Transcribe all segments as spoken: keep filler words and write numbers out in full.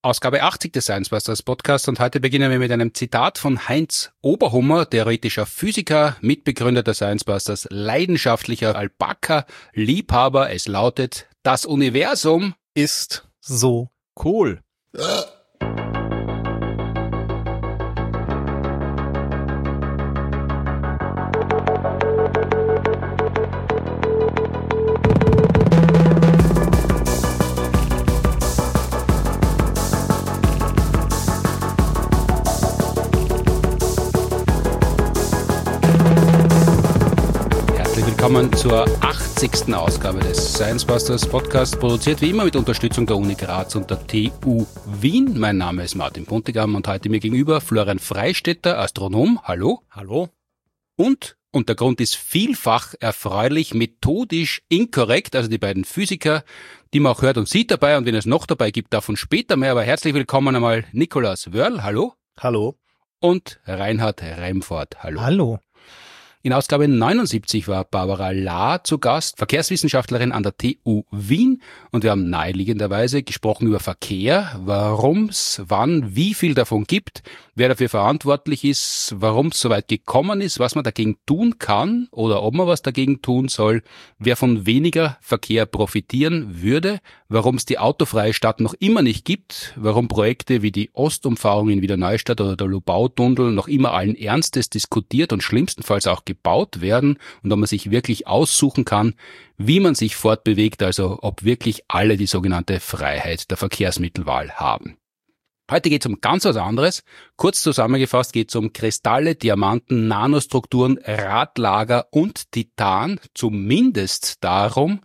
Ausgabe achtzig des Science Busters Podcast und heute beginnen wir mit einem Zitat von Heinz Oberhummer, theoretischer Physiker, Mitbegründer der Science Busters, leidenschaftlicher Alpaka-Liebhaber. Es lautet: Das Universum ist so cool. Willkommen zur achtzigsten Ausgabe des Science Busters Podcast, produziert wie immer mit Unterstützung der Uni Graz und der T U Wien. Mein Name ist Martin Puntigam und heute mir gegenüber Florian Freistetter, Astronom. Hallo. Hallo. Und, und der Grund ist vielfach erfreulich, methodisch inkorrekt, also die beiden Physiker, die man auch hört und sieht dabei, und wenn es noch dabei gibt, davon später mehr, aber herzlich willkommen einmal Nikolaus Wörl. Hallo. Hallo. Und Reinhard Remford. Hallo. Hallo. In Ausgabe neunundsiebzig war Barbara Lahr zu Gast, Verkehrswissenschaftlerin an der T U Wien, und wir haben naheliegenderweise gesprochen über Verkehr, warum's, wann, wie viel davon gibt, wer dafür verantwortlich ist, warum es so weit gekommen ist, was man dagegen tun kann oder ob man was dagegen tun soll, wer von weniger Verkehr profitieren würde, warum es die autofreie Stadt noch immer nicht gibt, warum Projekte wie die Ostumfahrung in Wiener Neustadt oder der Lubau-Tunnel noch immer allen Ernstes diskutiert und schlimmstenfalls auch gebaut werden und ob man sich wirklich aussuchen kann, wie man sich fortbewegt, also ob wirklich alle die sogenannte Freiheit der Verkehrsmittelwahl haben. Heute geht es um ganz was anderes. Kurz zusammengefasst geht es um Kristalle, Diamanten, Nanostrukturen, Radlager und Titan, zumindest darum.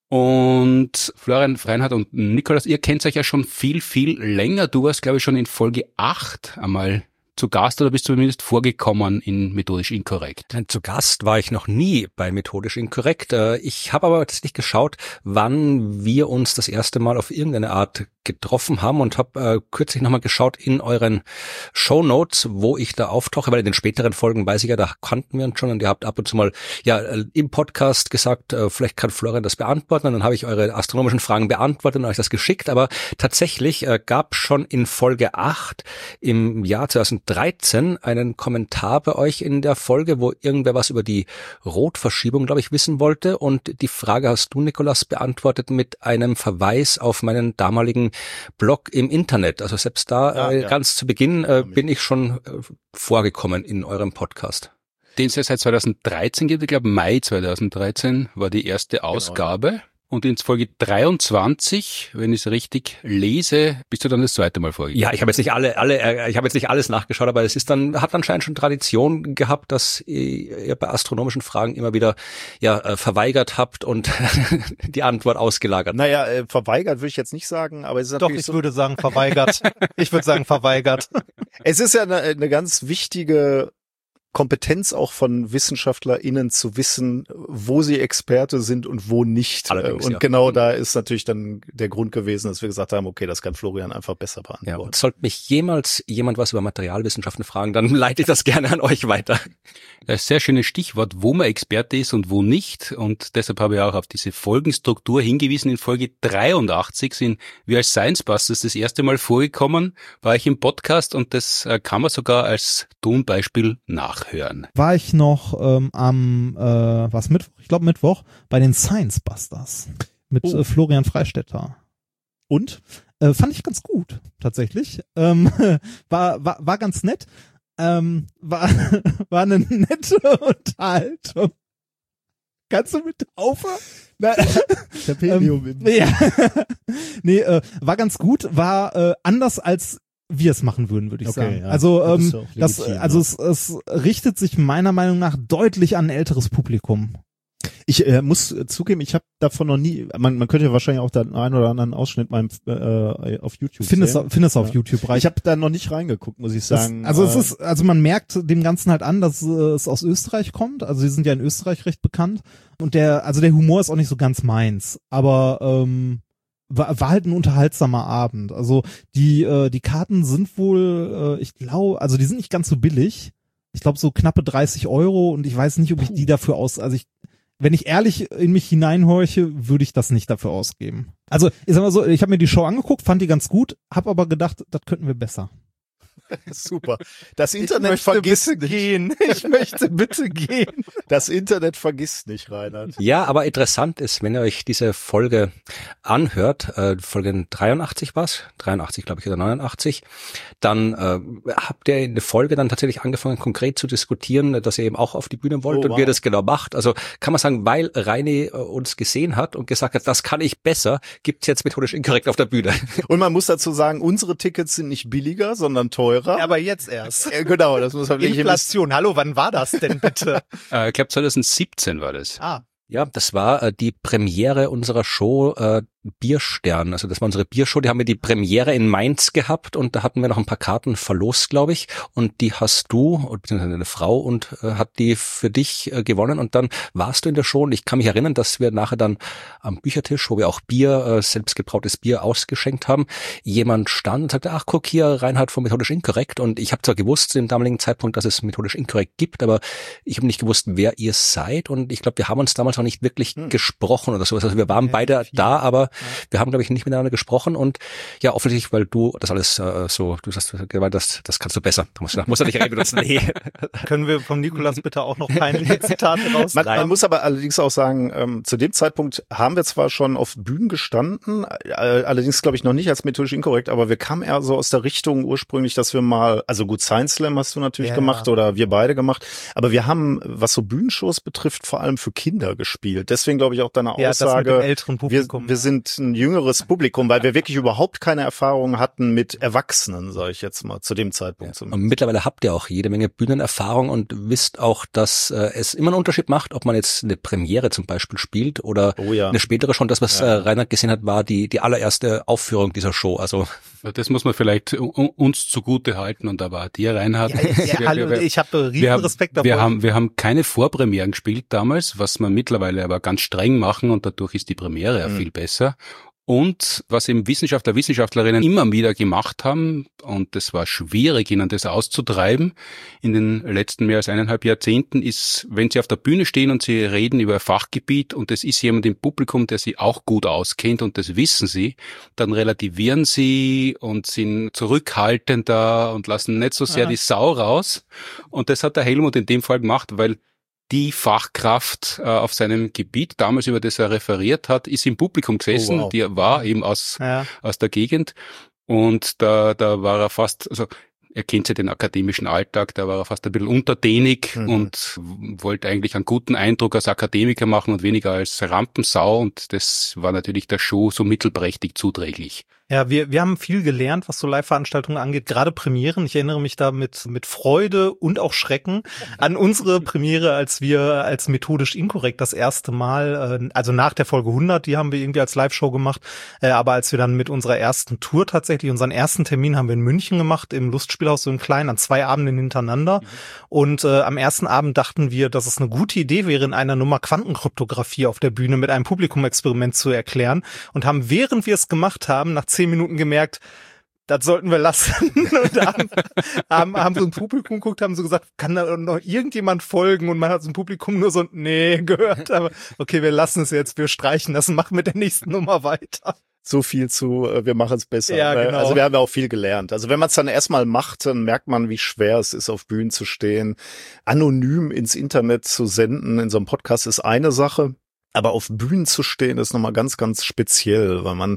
Und Florian, Reinhard und Nikolaus, ihr kennt euch ja schon viel, viel länger. Du warst, glaube ich, schon in Folge acht einmal zu Gast oder bist du zumindest vorgekommen in Methodisch Inkorrekt? Nein, zu Gast war ich noch nie bei Methodisch Inkorrekt. Ich habe aber tatsächlich geschaut, wann wir uns das erste Mal auf irgendeine Art getroffen haben und habe äh, kürzlich nochmal geschaut in euren Shownotes, wo ich da auftauche, weil in den späteren Folgen weiß ich ja, da kannten wir uns schon und ihr habt ab und zu mal ja im Podcast gesagt, äh, vielleicht kann Florian das beantworten, und dann habe ich eure astronomischen Fragen beantwortet und euch das geschickt, aber tatsächlich äh, gab schon in Folge acht im Jahr zweitausenddreizehn einen Kommentar bei euch in der Folge, wo irgendwer was über die Rotverschiebung, glaube ich, wissen wollte, und die Frage hast du, Nikolaus, beantwortet mit einem Verweis auf meinen damaligen Blog im Internet. Also selbst da ja, äh, ja. ganz zu Beginn äh, bin ich schon äh, vorgekommen in eurem Podcast. Den es ja seit zweitausenddreizehn gibt, ich glaube Mai zweitausenddreizehn war die erste Ausgabe. Genau. Und in Folge dreiundzwanzig, wenn ich es richtig lese, bist du dann das zweite Mal vorgekommen. Ja, ich habe jetzt nicht alle, alle, ich habe jetzt nicht alles nachgeschaut, aber es ist dann, hat anscheinend schon Tradition gehabt, dass ihr bei astronomischen Fragen immer wieder ja verweigert habt und die Antwort ausgelagert. Naja, äh, verweigert würde ich jetzt nicht sagen, aber es ist natürlich Doch, ich so, würde sagen verweigert. Ich würde sagen verweigert. Es ist ja eine, eine ganz wichtige Kompetenz auch von WissenschaftlerInnen zu wissen, wo sie Experte sind und wo nicht. Allerdings, und ja. genau da ist natürlich dann der Grund gewesen, dass wir gesagt haben, okay, das kann Florian einfach besser beantworten. Ja, und sollte mich jemals jemand was über Materialwissenschaften fragen, dann leite ich das gerne an euch weiter. Das ist ein sehr schönes Stichwort, wo man Experte ist und wo nicht. Und deshalb habe ich auch auf diese Folgenstruktur hingewiesen. In Folge dreiundachtzig sind wir als Science Busters das erste Mal vorgekommen, war ich im Podcast, und das kann man sogar als Tonbeispiel nachhören. War ich noch ähm, am, äh, was Mittwoch? Ich glaube Mittwoch, bei den Science Busters mit oh. äh, Florian Freistetter. Und? Äh, fand ich ganz gut, tatsächlich. Ähm, war, war, war ganz nett. Ähm, war, war eine nette Unterhaltung. Kannst du mit aufhören? Der Pelium. ähm, ja. Nee, äh, war ganz gut, war äh, anders als wir es machen würden, würde ich okay, sagen. Ja. Also das ähm, legitim, das, also es, es richtet sich meiner Meinung nach deutlich an ein älteres Publikum. Ich äh, muss zugeben, ich habe davon noch nie, man, man könnte ja wahrscheinlich auch den einen oder anderen Ausschnitt mal äh, auf YouTube Find sehen. es, find es auf ja. YouTube rein. Ich habe da noch nicht reingeguckt, muss ich sagen. Das, also äh, es ist, also man merkt dem Ganzen halt an, dass äh, es aus Österreich kommt. Also sie sind ja in Österreich recht bekannt. Und der, also der Humor ist auch nicht so ganz meins. Aber ähm, war, war halt ein unterhaltsamer Abend. Also die, äh, die Karten sind wohl, äh, ich glaube, also die sind nicht ganz so billig. Ich glaube so knappe dreißig Euro, und ich weiß nicht, ob ich die dafür aus, also ich wenn ich ehrlich in mich hineinhorche, würde ich das nicht dafür ausgeben. Also, ich sag mal so, ich habe mir die Show angeguckt, fand die ganz gut, habe aber gedacht, das könnten wir besser. Super. Das Internet vergisst bitte nicht. gehen. Ich möchte bitte gehen. Das Internet vergisst nicht, Reinhard. Ja, aber interessant ist, wenn ihr euch diese Folge anhört, äh, Folge dreiundachtzig war's, dreiundachtzig glaube ich oder neunundachtzig, dann äh, habt ihr in der Folge dann tatsächlich angefangen, konkret zu diskutieren, dass ihr eben auch auf die Bühne wollt Oh, und wow. wie ihr das genau macht. Also kann man sagen, weil Reini äh, uns gesehen hat und gesagt hat, das kann ich besser, gibt's jetzt methodisch inkorrekt auf der Bühne. Und man muss dazu sagen, unsere Tickets sind nicht billiger, sondern teurer. Aber jetzt erst. Ja, genau, das muss man wirklich Inflation. Hallo, wann war das denn bitte? Äh, ich glaube zwanzig siebzehn war das. Ah. Ja, das war äh, die Premiere unserer Show äh, Bierstern. Also das war unsere Biershow. Die haben wir die Premiere in Mainz gehabt und da hatten wir noch ein paar Karten verlost, glaube ich. Und die hast du, beziehungsweise eine Frau, und äh, hat die für dich äh, gewonnen. Und dann warst du in der Show. Und ich kann mich erinnern, dass wir nachher dann am Büchertisch, wo wir auch Bier, äh, selbstgebrautes Bier ausgeschenkt haben, jemand stand und sagte, ach guck hier, Reinhard von Methodisch Inkorrekt. Und ich habe zwar gewusst zu dem damaligen Zeitpunkt, dass es Methodisch Inkorrekt gibt, aber ich habe nicht gewusst, wer ihr seid. Und ich glaube, wir haben uns damals noch nicht wirklich hm. gesprochen oder sowas. Also wir waren beide ja, da, aber ja. wir haben, glaube ich, nicht miteinander gesprochen. Und ja, offensichtlich, weil du das alles äh, so, du sagst, das, das kannst du besser. Du musst, musst du nicht reden benutzen. Nee. Können wir vom Nikolas bitte auch noch peinliche Zitate raus? Man, man muss aber allerdings auch sagen, ähm, zu dem Zeitpunkt haben wir zwar schon auf Bühnen gestanden, äh, allerdings glaube ich noch nicht als methodisch inkorrekt, aber wir kamen eher so aus der Richtung ursprünglich, dass wir mal, also gut, Science Slam hast du natürlich ja. gemacht oder wir beide gemacht, aber wir haben, was so Bühnenshows betrifft, vor allem für Kinder gespielt. Deswegen glaube ich auch deine ja, Aussage, das mit dem älteren Publikum. Wir, wir sind ein jüngeres Publikum, weil wir wirklich überhaupt keine Erfahrung hatten mit Erwachsenen, sage ich jetzt mal, zu dem Zeitpunkt. Ja. Und mittlerweile habt ihr auch jede Menge Bühnenerfahrung und wisst auch, dass äh, es immer einen Unterschied macht, ob man jetzt eine Premiere zum Beispiel spielt oder oh ja. eine spätere schon. Das, was ja. äh, Reinhard gesehen hat, war die die allererste Aufführung dieser Show. Also das muss man vielleicht uns zugute halten und da war dir, Reinhard. Ja, ja, wir, hallo, wir, ich habe riesen wir Respekt davor. Wir haben, wir haben keine Vorpremieren gespielt damals, was wir mittlerweile aber ganz streng machen und dadurch ist die Premiere ja mhm. viel besser. Und was eben Wissenschaftler, Wissenschaftlerinnen immer wieder gemacht haben, und das war schwierig, ihnen das auszutreiben in den letzten mehr als eineinhalb Jahrzehnten, ist, wenn sie auf der Bühne stehen und sie reden über ein Fachgebiet und es ist jemand im Publikum, der sie auch gut auskennt und das wissen sie, dann relativieren sie und sind zurückhaltender und lassen nicht so sehr Aha. die Sau raus. Und das hat der Helmut in dem Fall gemacht, weil die Fachkraft äh, auf seinem Gebiet, damals über das er referiert hat, ist im Publikum gesessen, oh, wow. die war eben aus ja. aus der Gegend und da da war er fast, also er kennt ja den akademischen Alltag, da war er fast ein bisschen untertänig mhm. und wollte eigentlich einen guten Eindruck als Akademiker machen und weniger als Rampensau und das war natürlich der Show so mittelprächtig zuträglich. Ja, wir wir haben viel gelernt, was so Live-Veranstaltungen angeht, gerade Premieren. Ich erinnere mich da mit mit Freude und auch Schrecken an unsere Premiere, als wir als methodisch inkorrekt das erste Mal, also nach der Folge hundert, die haben wir irgendwie als Live-Show gemacht, aber als wir dann mit unserer ersten Tour tatsächlich, unseren ersten Termin haben wir in München gemacht, im Lustspielhaus so im Kleinen, an zwei Abenden hintereinander. Mhm. Und äh, am ersten Abend dachten wir, dass es eine gute Idee wäre, in einer Nummer Quantenkryptographie auf der Bühne mit einem Publikumexperiment zu erklären und haben, während wir es gemacht haben, nach zehn Minuten gemerkt, das sollten wir lassen. Und haben, haben, haben so ein Publikum geguckt, haben so gesagt, kann da noch irgendjemand folgen? Und man hat so ein Publikum nur so, nee, gehört. Aber okay, wir lassen es jetzt, wir streichen das und machen mit der nächsten Nummer weiter. So viel zu, wir machen es besser. Ja, genau. Also wir haben ja auch viel gelernt. Also wenn man es dann erstmal macht, dann merkt man, wie schwer es ist, auf Bühnen zu stehen. Anonym ins Internet zu senden in so einem Podcast ist eine Sache. Aber auf Bühnen zu stehen, ist nochmal ganz, ganz speziell, weil man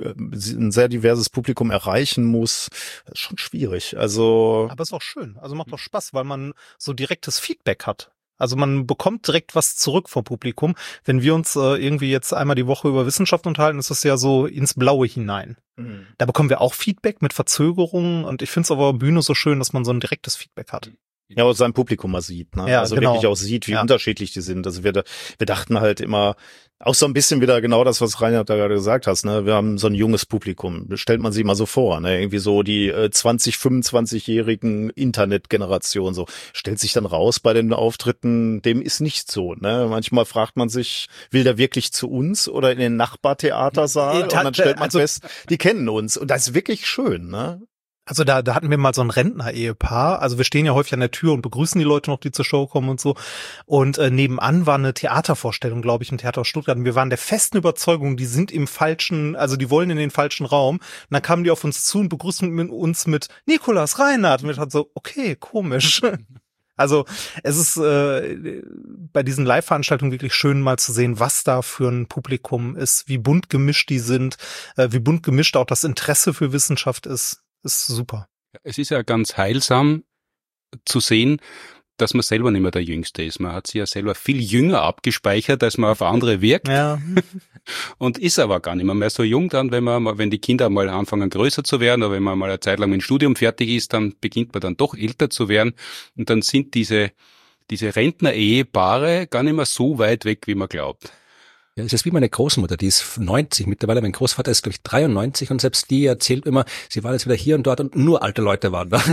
ein sehr diverses Publikum erreichen muss. Das ist schon schwierig. Also. Aber ist auch schön. Also macht doch Spaß, weil man so direktes Feedback hat. Also man bekommt direkt was zurück vom Publikum. Wenn wir uns äh, irgendwie jetzt einmal die Woche über Wissenschaft unterhalten, ist das ja so ins Blaue hinein. Mhm. Da bekommen wir auch Feedback mit Verzögerungen. Und ich finde es aber auf Bühne so schön, dass man so ein direktes Feedback hat. Ja, auch sein Publikum mal sieht, ne? Ja, also genau. wirklich auch sieht, wie ja. unterschiedlich die sind. Also wir, wir dachten halt immer, auch so ein bisschen wieder genau das, was Reinhard da gerade gesagt hast, ne? Wir haben so ein junges Publikum. Das stellt man sich mal so vor, ne? Irgendwie so die äh, zwanzig-, fünfundzwanzigjährigen Internetgeneration, so. Stellt sich dann raus bei den Auftritten, dem ist nicht so, ne? Manchmal fragt man sich, will der wirklich zu uns oder in den Nachbartheatersaal? Und dann stellt man also, fest, die kennen uns. Und das ist wirklich schön, ne? Also da, da hatten wir mal so ein Rentner-Ehepaar. Also wir stehen ja häufig an der Tür und begrüßen die Leute noch, die zur Show kommen und so. Und äh, nebenan war eine Theatervorstellung, glaube ich, im Theater aus Stuttgart. Und wir waren der festen Überzeugung, die sind im falschen, also die wollen in den falschen Raum. Und dann kamen die auf uns zu und begrüßen mit uns mit Nikolaus Reinhardt. Und wir dachten so, okay, komisch. Also es ist äh, bei diesen Live-Veranstaltungen wirklich schön mal zu sehen, was da für ein Publikum ist, wie bunt gemischt die sind, äh, wie bunt gemischt auch das Interesse für Wissenschaft ist. Ist super. Es ist ja ganz heilsam zu sehen, dass man selber nicht mehr der Jüngste ist. Man hat sich ja selber viel jünger abgespeichert, als man auf andere wirkt. Ja. Und ist aber gar nicht mehr, mehr so jung dann, wenn man, wenn die Kinder mal anfangen größer zu werden oder wenn man mal eine Zeit lang mit dem Studium fertig ist, dann beginnt man dann doch älter zu werden. Und dann sind diese, diese Rentner-Ehepaare gar nicht mehr so weit weg, wie man glaubt. Ja, es ist wie meine Großmutter, die ist neunzig mittlerweile. Mein Großvater ist, glaube ich, dreiundneunzig und selbst die erzählt immer, sie war jetzt wieder hier und dort und nur alte Leute waren da.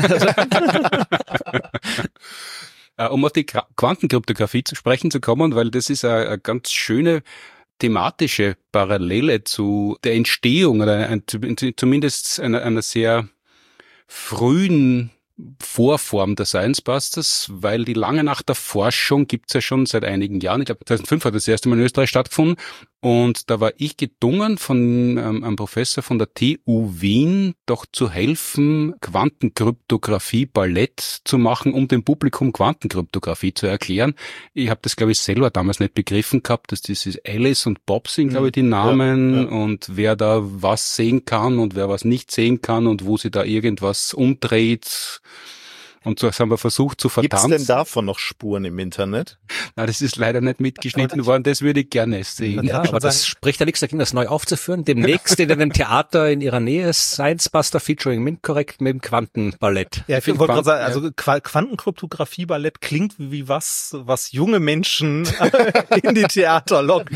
Um auf die Quantenkryptographie zu sprechen zu kommen, weil das ist eine, eine ganz schöne thematische Parallele zu der Entstehung oder ein, zumindest einer, einer sehr frühen Vorform der Science Busters, weil die lange Nacht der Forschung gibt's ja schon seit einigen Jahren. Ich glaube, zweitausendfünf hat das erste Mal in Österreich stattgefunden. Und da war ich gedungen von ähm, einem Professor von der T U Wien, doch zu helfen, Quantenkryptographie Ballett zu machen, um dem Publikum Quantenkryptographie zu erklären. Ich habe das, glaube ich, selber damals nicht begriffen gehabt, dass das ist Alice und Bob sind, glaube ich, die Namen ja, ja. Und wer da was sehen kann und wer was nicht sehen kann und wo sie da irgendwas umdreht. Und so haben wir versucht zu vertanzen. Gibt's denn davon noch Spuren im Internet? Na, das ist leider nicht mitgeschnitten worden, das würde ich gerne sehen. Ja, aber das spricht ja nichts dagegen, das neu aufzuführen. Demnächst in einem Theater in ihrer Nähe Science Buster featuring MintCorrect mit dem Quantenballett. Ja, ich wollte gerade sagen, also Quantenkryptographie-Ballett klingt wie was, was junge Menschen in die Theater lockt.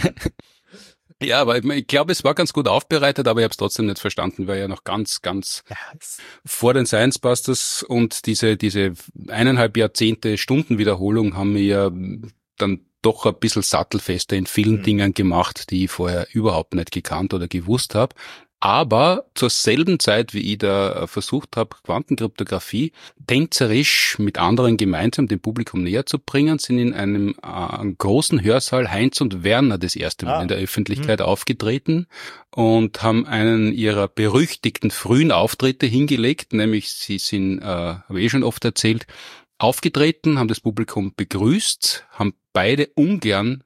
Ja, aber ich glaube, es war ganz gut aufbereitet, aber ich habe es trotzdem nicht verstanden, weil ja noch ganz, ganz ja, vor den Science Busters und diese diese eineinhalb Jahrzehnte Stundenwiederholung haben mir ja dann doch ein bisschen sattelfester in vielen mhm. Dingen gemacht, die ich vorher überhaupt nicht gekannt oder gewusst habe. Aber zur selben Zeit, wie ich da versucht habe, Quantenkryptographie tänzerisch mit anderen gemeinsam dem Publikum näher zu bringen, sind in einem äh, großen Hörsaal Heinz und Werner das erste Mal ah. in der Öffentlichkeit mhm. aufgetreten und haben einen ihrer berüchtigten frühen Auftritte hingelegt, nämlich sie sind, äh, habe ich eh schon oft erzählt, aufgetreten, haben das Publikum begrüßt, haben beide ungern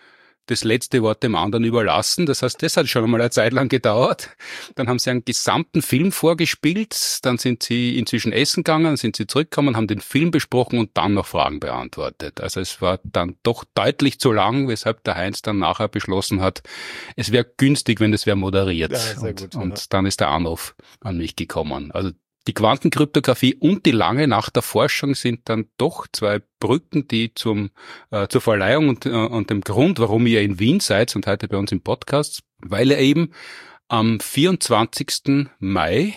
das letzte Wort dem anderen überlassen. Das heißt, das hat schon einmal eine Zeit lang gedauert. Dann haben sie einen gesamten Film vorgespielt, dann sind sie inzwischen essen gegangen, dann sind sie zurückgekommen, haben den Film besprochen und dann noch Fragen beantwortet. Also es war dann doch deutlich zu lang, weshalb der Heinz dann nachher beschlossen hat, es wäre günstig, wenn das wer moderiert. Ja, sehr und, gut, und ja. Dann ist der Anruf an mich gekommen. Also die Quantenkryptographie und die lange Nacht der Forschung sind dann doch zwei Brücken, die zum äh, zur Verleihung und, äh, und dem Grund, warum ihr in Wien seid und heute bei uns im Podcast, weil ihr eben am vierundzwanzigsten Mai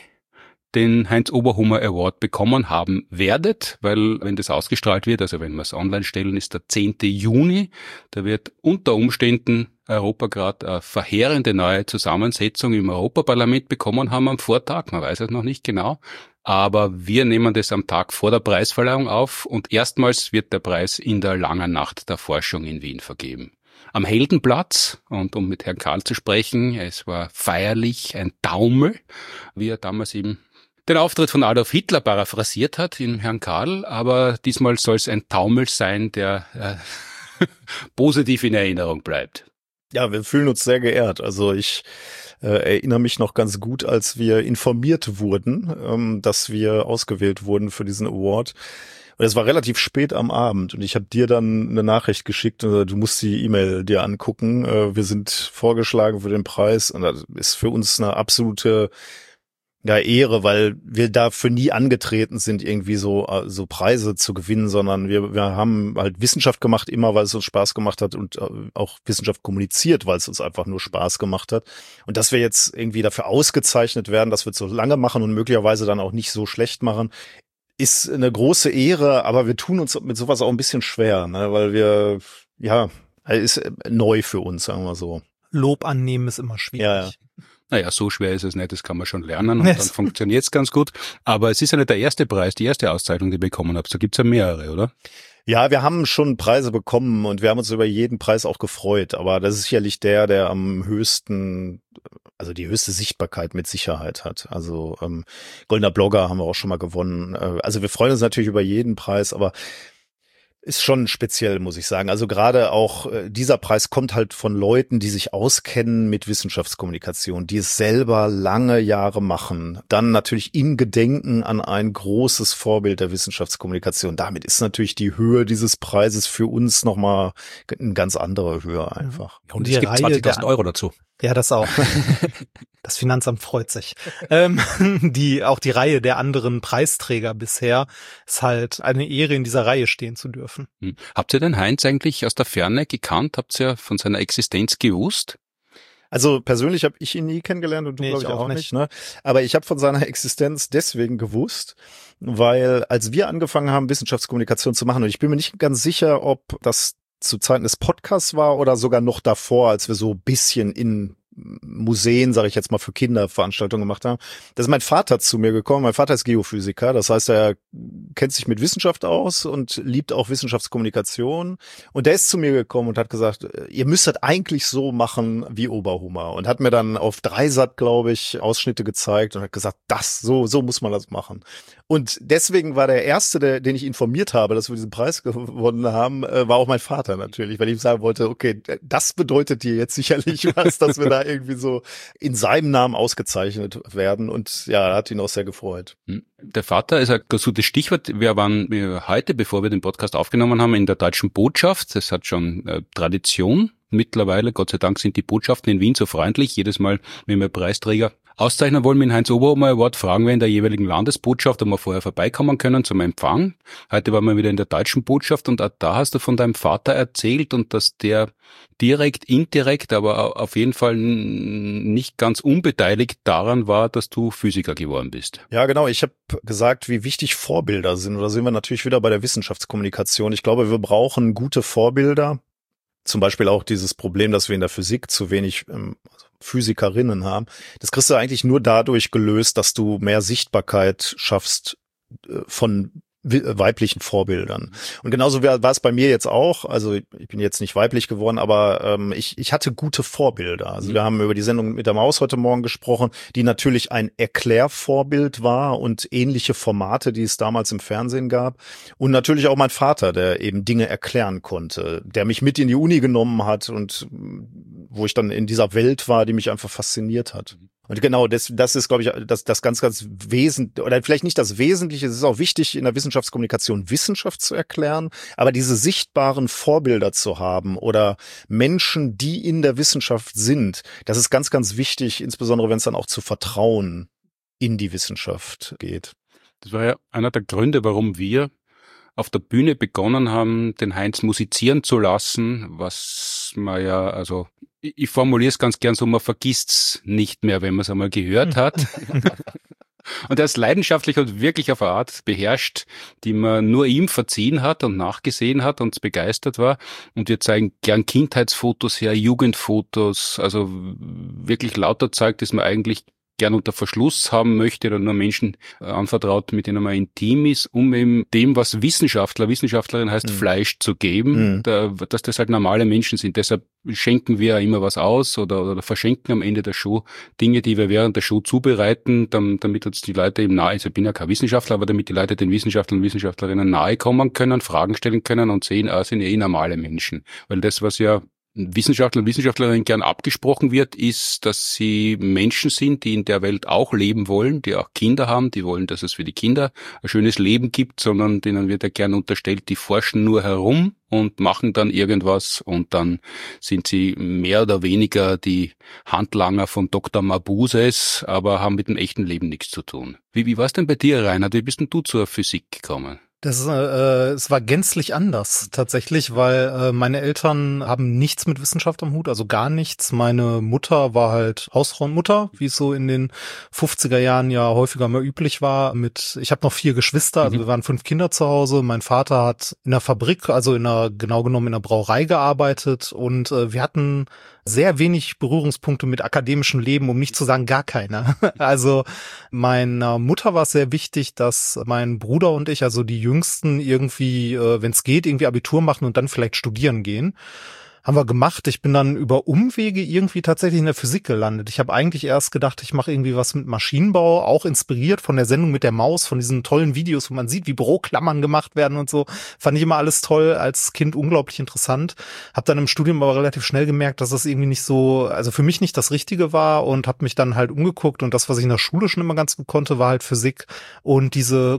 den Heinz-Oberhummer Award bekommen haben werdet, weil wenn das ausgestrahlt wird, also wenn wir es online stellen, ist der zehnte Juni, da wird unter Umständen Europa gerade eine verheerende neue Zusammensetzung im Europaparlament bekommen haben am Vortag, man weiß es noch nicht genau, aber wir nehmen das am Tag vor der Preisverleihung auf und erstmals wird der Preis in der langen Nacht der Forschung in Wien vergeben. Am Heldenplatz, und um mit Herrn Karl zu sprechen, es war feierlich, ein Taumel, wie er damals eben den Auftritt von Adolf Hitler paraphrasiert hat in Herrn Karl, aber diesmal soll es ein Taumel sein, der äh, positiv in Erinnerung bleibt. Ja, wir fühlen uns sehr geehrt. Also ich äh, erinnere mich noch ganz gut, als wir informiert wurden, ähm, dass wir ausgewählt wurden für diesen Award. Und es war relativ spät am Abend und ich habe dir dann eine Nachricht geschickt, und du musst die E-Mail dir angucken. Äh, wir sind vorgeschlagen für den Preis und das ist für uns eine absolute ja, Ehre, weil wir dafür nie angetreten sind, irgendwie so so Preise zu gewinnen, sondern wir wir haben halt Wissenschaft gemacht, immer weil es uns Spaß gemacht hat und auch Wissenschaft kommuniziert, weil es uns einfach nur Spaß gemacht hat. Und dass wir jetzt irgendwie dafür ausgezeichnet werden, dass wir es so lange machen und möglicherweise dann auch nicht so schlecht machen, ist eine große Ehre, aber wir tun uns mit sowas auch ein bisschen schwer, ne, weil wir, ja, ist neu für uns, sagen wir so. Lob annehmen ist immer schwierig. Ja, ja. Naja, so schwer ist es nicht, das kann man schon lernen und Yes. dann funktioniert es ganz gut. Aber es ist ja nicht der erste Preis, die erste Auszeichnung, die ihr bekommen habt. Da gibt's ja mehrere, oder? Ja, wir haben schon Preise bekommen und wir haben uns über jeden Preis auch gefreut. Aber das ist sicherlich der, der am höchsten, also die höchste Sichtbarkeit mit Sicherheit hat. Also ähm, Goldener Blogger haben wir auch schon mal gewonnen. Äh, also wir freuen uns natürlich über jeden Preis, aber ist schon speziell, muss ich sagen. Also gerade auch äh, dieser Preis kommt halt von Leuten, die sich auskennen mit Wissenschaftskommunikation, die es selber lange Jahre machen. Dann natürlich im Gedenken an ein großes Vorbild der Wissenschaftskommunikation. Damit ist natürlich die Höhe dieses Preises für uns nochmal eine ganz andere Höhe einfach. Und Die es gibt Reihe zwanzigtausend der- Euro dazu. Ja, das auch. Das Finanzamt freut sich. Ähm, die, auch die Reihe der anderen Preisträger bisher ist halt eine Ehre, in dieser Reihe stehen zu dürfen. Hm. Habt ihr den Heinz eigentlich aus der Ferne gekannt? Habt ihr von seiner Existenz gewusst? Also persönlich habe ich ihn nie kennengelernt und du Nee, glaube ich ich auch auch nicht. nicht. Ne? Aber ich habe von seiner Existenz deswegen gewusst, weil als wir angefangen haben, Wissenschaftskommunikation zu machen, und ich bin mir nicht ganz sicher, ob das zu Zeiten des Podcasts war oder sogar noch davor, als wir so ein bisschen in Museen, sage ich jetzt mal, für Kinder Veranstaltungen gemacht haben. Da ist mein Vater zu mir gekommen. Mein Vater ist Geophysiker, das heißt, er kennt sich mit Wissenschaft aus und liebt auch Wissenschaftskommunikation. Und der ist zu mir gekommen und hat gesagt, ihr müsstet eigentlich so machen wie Oberhummer, und hat mir dann auf Dreisat, glaube ich, Ausschnitte gezeigt und hat gesagt, das, so, so muss man das machen. Und deswegen war der erste, der, den ich informiert habe, dass wir diesen Preis gewonnen haben, äh, war auch mein Vater natürlich, weil ich ihm sagen wollte, okay, das bedeutet dir jetzt sicherlich was, dass wir da irgendwie so in seinem Namen ausgezeichnet werden. Und ja, hat ihn auch sehr gefreut. Der Vater ist ein ganz gutes Stichwort. Wir waren heute, bevor wir den Podcast aufgenommen haben, in der Deutschen Botschaft. Das hat schon äh, Tradition mittlerweile. Gott sei Dank sind die Botschaften in Wien so freundlich. Jedes Mal, wenn wir Preisträger auszeichnen wollen mit dem Heinz Oberhummer Award, fragen wir in der jeweiligen Landesbotschaft, ob wir vorher vorbeikommen können zum Empfang. Heute waren wir wieder in der Deutschen Botschaft und auch da hast du von deinem Vater erzählt und dass der direkt, indirekt, aber auf jeden Fall nicht ganz unbeteiligt daran war, dass du Physiker geworden bist. Ja, genau. Ich habe gesagt, wie wichtig Vorbilder sind. Und da sind wir natürlich wieder bei der Wissenschaftskommunikation. Ich glaube, wir brauchen gute Vorbilder. Zum Beispiel auch dieses Problem, dass wir in der Physik zu wenig ähm, Physikerinnen haben. Das kriegst du eigentlich nur dadurch gelöst, dass du mehr Sichtbarkeit schaffst äh, von weiblichen Vorbildern. Und genauso war es bei mir jetzt auch. Also ich bin jetzt nicht weiblich geworden, aber ähm, ich, ich hatte gute Vorbilder. Also wir haben über die Sendung mit der Maus heute Morgen gesprochen, die natürlich ein Erklärvorbild war und ähnliche Formate, die es damals im Fernsehen gab. Und natürlich auch mein Vater, der eben Dinge erklären konnte, der mich mit in die Uni genommen hat und wo ich dann in dieser Welt war, die mich einfach fasziniert hat. Und genau, das, das ist, glaube ich, das, das ganz, ganz wesentlich, oder vielleicht nicht das Wesentliche, es ist auch wichtig, in der Wissenschaftskommunikation Wissenschaft zu erklären, aber diese sichtbaren Vorbilder zu haben oder Menschen, die in der Wissenschaft sind, das ist ganz, ganz wichtig, insbesondere wenn es dann auch zu Vertrauen in die Wissenschaft geht. Das war ja einer der Gründe, warum wir auf der Bühne begonnen haben, den Heinz musizieren zu lassen, was man ja, also ich formuliere es ganz gern so, man vergisst's nicht mehr, wenn man es einmal gehört hat. Und er ist leidenschaftlich und wirklich auf eine Art beherrscht, die man nur ihm verziehen hat und nachgesehen hat und begeistert war. Und wir zeigen gern Kindheitsfotos her, Jugendfotos, also wirklich lauter Zeug, das man eigentlich gern unter Verschluss haben möchte oder nur Menschen äh, anvertraut, mit denen man intim ist, um eben dem, was Wissenschaftler, Wissenschaftlerin heißt, mhm. Fleisch zu geben, mhm. da, dass das halt normale Menschen sind. Deshalb schenken wir immer was aus oder, oder verschenken am Ende der Show Dinge, die wir während der Show zubereiten, dann, damit uns die Leute eben nahe, also ich bin ja kein Wissenschaftler, aber damit die Leute den Wissenschaftlern und Wissenschaftlerinnen nahe kommen können, Fragen stellen können und sehen, ah, sind ja eh normale Menschen. Weil das, was ja Wissenschaftler und Wissenschaftlerinnen gern abgesprochen wird, ist, dass sie Menschen sind, die in der Welt auch leben wollen, die auch Kinder haben, die wollen, dass es für die Kinder ein schönes Leben gibt, sondern denen wird ja gern unterstellt, die forschen nur herum und machen dann irgendwas und dann sind sie mehr oder weniger die Handlanger von Doktor Mabuses, aber haben mit dem echten Leben nichts zu tun. Wie, wie war es denn bei dir, Reinhard? Wie bist denn du zur Physik gekommen? Das, äh, es war gänzlich anders tatsächlich, weil äh, meine Eltern haben nichts mit Wissenschaft am Hut, also gar nichts. Meine Mutter war halt Hausfrauenmutter, wie es so in den fünfziger Jahren ja häufiger mal üblich war. Mit, ich habe noch vier Geschwister, also mhm. wir waren fünf Kinder zu Hause. Mein Vater hat in einer Fabrik, also in einer genau genommen in einer Brauerei gearbeitet und äh, wir hatten sehr wenig Berührungspunkte mit akademischem Leben, um nicht zu sagen gar keine. Also meiner Mutter war es sehr wichtig, dass mein Bruder und ich, also die Jüngsten, irgendwie, wenn es geht, irgendwie Abitur machen und dann vielleicht studieren gehen. Haben wir gemacht. Ich bin dann über Umwege irgendwie tatsächlich in der Physik gelandet. Ich habe eigentlich erst gedacht, ich mache irgendwie was mit Maschinenbau, auch inspiriert von der Sendung mit der Maus, von diesen tollen Videos, wo man sieht, wie Büroklammern gemacht werden und so. Fand ich immer alles toll, als Kind unglaublich interessant. Hab dann im Studium aber relativ schnell gemerkt, dass das irgendwie nicht so, also für mich nicht das Richtige war und habe mich dann halt umgeguckt und das, was ich in der Schule schon immer ganz gut konnte, war halt Physik. Und diese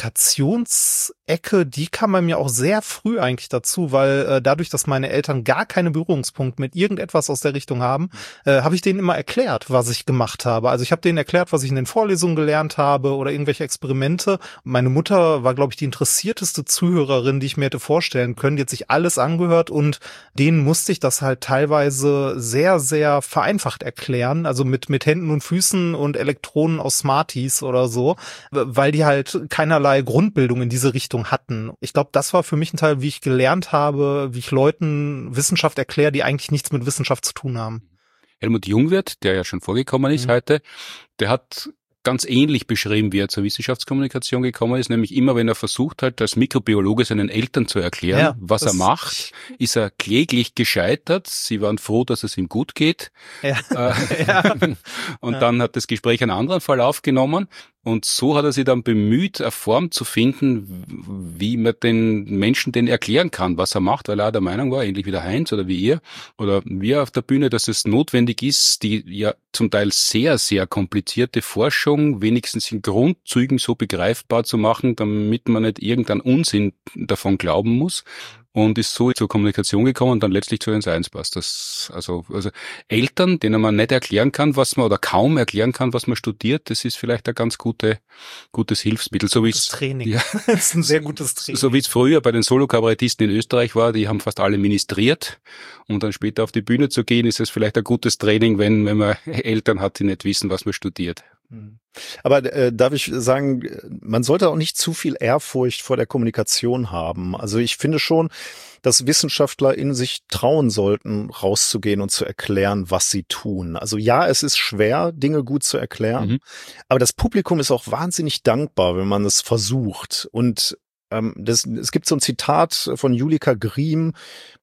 Kommunikationsecke, die kam bei mir auch sehr früh eigentlich dazu, weil äh, dadurch, dass meine Eltern gar keine Berührungspunkte mit irgendetwas aus der Richtung haben, äh, habe ich denen immer erklärt, was ich gemacht habe. Also ich habe denen erklärt, was ich in den Vorlesungen gelernt habe oder irgendwelche Experimente. Meine Mutter war, glaube ich, die interessierteste Zuhörerin, die ich mir hätte vorstellen können. Die hat sich alles angehört und denen musste ich das halt teilweise sehr, sehr vereinfacht erklären. Also mit, mit Händen und Füßen und Elektronen aus Smarties oder so, weil die halt keinerlei Grundbildung in diese Richtung hatten. Ich glaube, das war für mich ein Teil, wie ich gelernt habe, wie ich Leuten Wissenschaft erkläre, die eigentlich nichts mit Wissenschaft zu tun haben. Helmut Jungwirth, der ja schon vorgekommen ist mhm. heute, der hat ganz ähnlich beschrieben, wie er zur Wissenschaftskommunikation gekommen ist, nämlich immer, wenn er versucht hat, als Mikrobiologe seinen Eltern zu erklären, ja, was er macht, ist er kläglich gescheitert. Sie waren froh, dass es ihm gut geht. Ja. Äh, ja. Und ja. dann hat das Gespräch einen anderen Verlauf genommen. Und so hat er sich dann bemüht, eine Form zu finden, wie man den Menschen den erklären kann, was er macht, weil er der Meinung war, ähnlich wie der Heinz oder wie ihr oder wir auf der Bühne, dass es notwendig ist, die ja zum Teil sehr, sehr komplizierte Forschung wenigstens in Grundzügen so begreifbar zu machen, damit man nicht irgendeinen Unsinn davon glauben muss. Und ist so zur Kommunikation gekommen und dann letztlich zu den Science Busters. Also, also Eltern, denen man nicht erklären kann, was man oder kaum erklären kann, was man studiert, das ist vielleicht ein ganz gute, gutes Hilfsmittel. So wie es Training. Ja, das ist ein sehr gutes Training. So wie es früher bei den Solo-Kabarettisten in Österreich war, die haben fast alle ministriert. Um dann später auf die Bühne zu gehen, ist es vielleicht ein gutes Training, wenn, wenn man Eltern hat, die nicht wissen, was man studiert. Aber äh, darf ich sagen, man sollte auch nicht zu viel Ehrfurcht vor der Kommunikation haben. Also ich finde schon, dass Wissenschaftler in sich trauen sollten, rauszugehen und zu erklären, was sie tun. Also ja, es ist schwer, Dinge gut zu erklären, mhm. aber das Publikum ist auch wahnsinnig dankbar, wenn man es versucht. Und ähm, das, es gibt so ein Zitat von Julika Griem,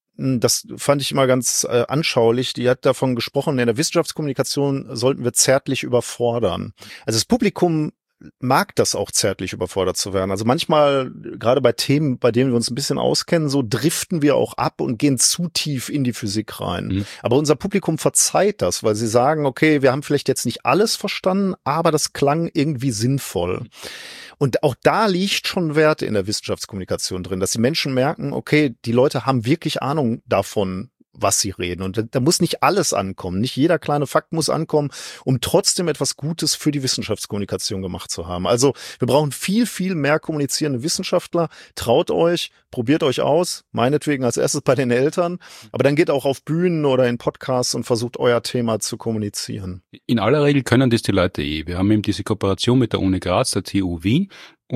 das fand ich immer ganz äh, anschaulich. Die hat davon gesprochen, in der Wissenschaftskommunikation sollten wir zärtlich überfordern. Also das Publikum mag das auch, zärtlich überfordert zu werden. Also manchmal, gerade bei Themen, bei denen wir uns ein bisschen auskennen, so driften wir auch ab und gehen zu tief in die Physik rein. Mhm. Aber unser Publikum verzeiht das, weil sie sagen, okay, wir haben vielleicht jetzt nicht alles verstanden, aber das klang irgendwie sinnvoll. Und auch da liegt schon Wert in der Wissenschaftskommunikation drin, dass die Menschen merken, okay, die Leute haben wirklich Ahnung davon, was sie reden. Und da, da muss nicht alles ankommen. Nicht jeder kleine Fakt muss ankommen, um trotzdem etwas Gutes für die Wissenschaftskommunikation gemacht zu haben. Also wir brauchen viel, viel mehr kommunizierende Wissenschaftler. Traut euch, probiert euch aus, meinetwegen als erstes bei den Eltern, aber dann geht auch auf Bühnen oder in Podcasts und versucht euer Thema zu kommunizieren. In aller Regel können das die Leute eh. Wir haben eben diese Kooperation mit der Uni Graz, der T U Wien.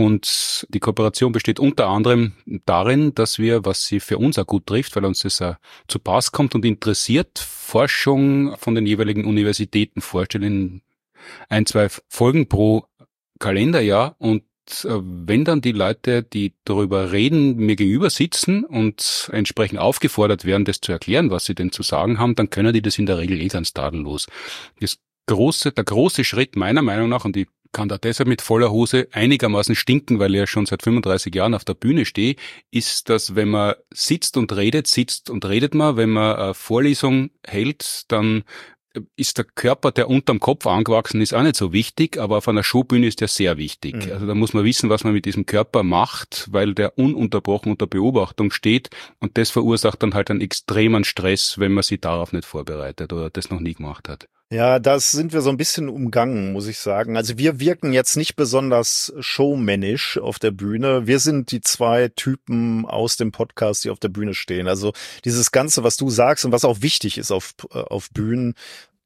Und die Kooperation besteht unter anderem darin, dass wir, was sie für uns auch gut trifft, weil uns das auch zu Pass kommt und interessiert, Forschung von den jeweiligen Universitäten vorstellen in ein, zwei Folgen pro Kalenderjahr. Und wenn dann die Leute, die darüber reden, mir gegenüber sitzen und entsprechend aufgefordert werden, das zu erklären, was sie denn zu sagen haben, dann können die das in der Regel eh ganz tadellos. Das große, der große Schritt meiner Meinung nach, und ich kann da deshalb mit voller Hose einigermaßen stinken, weil ich ja schon seit fünfunddreißig Jahren auf der Bühne stehe, ist, dass wenn man sitzt und redet, sitzt und redet man, wenn man eine Vorlesung hält, dann ist der Körper, der unterm Kopf angewachsen ist, auch nicht so wichtig, aber auf einer Showbühne ist der sehr wichtig. Mhm. Also da muss man wissen, was man mit diesem Körper macht, weil der ununterbrochen unter Beobachtung steht und das verursacht dann halt einen extremen Stress, wenn man sich darauf nicht vorbereitet oder das noch nie gemacht hat. Ja, das sind wir so ein bisschen umgangen, muss ich sagen. Also wir wirken jetzt nicht besonders showmännisch auf der Bühne. Wir sind die zwei Typen aus dem Podcast, die auf der Bühne stehen. Also dieses Ganze, was du sagst und was auch wichtig ist auf, auf Bühnen,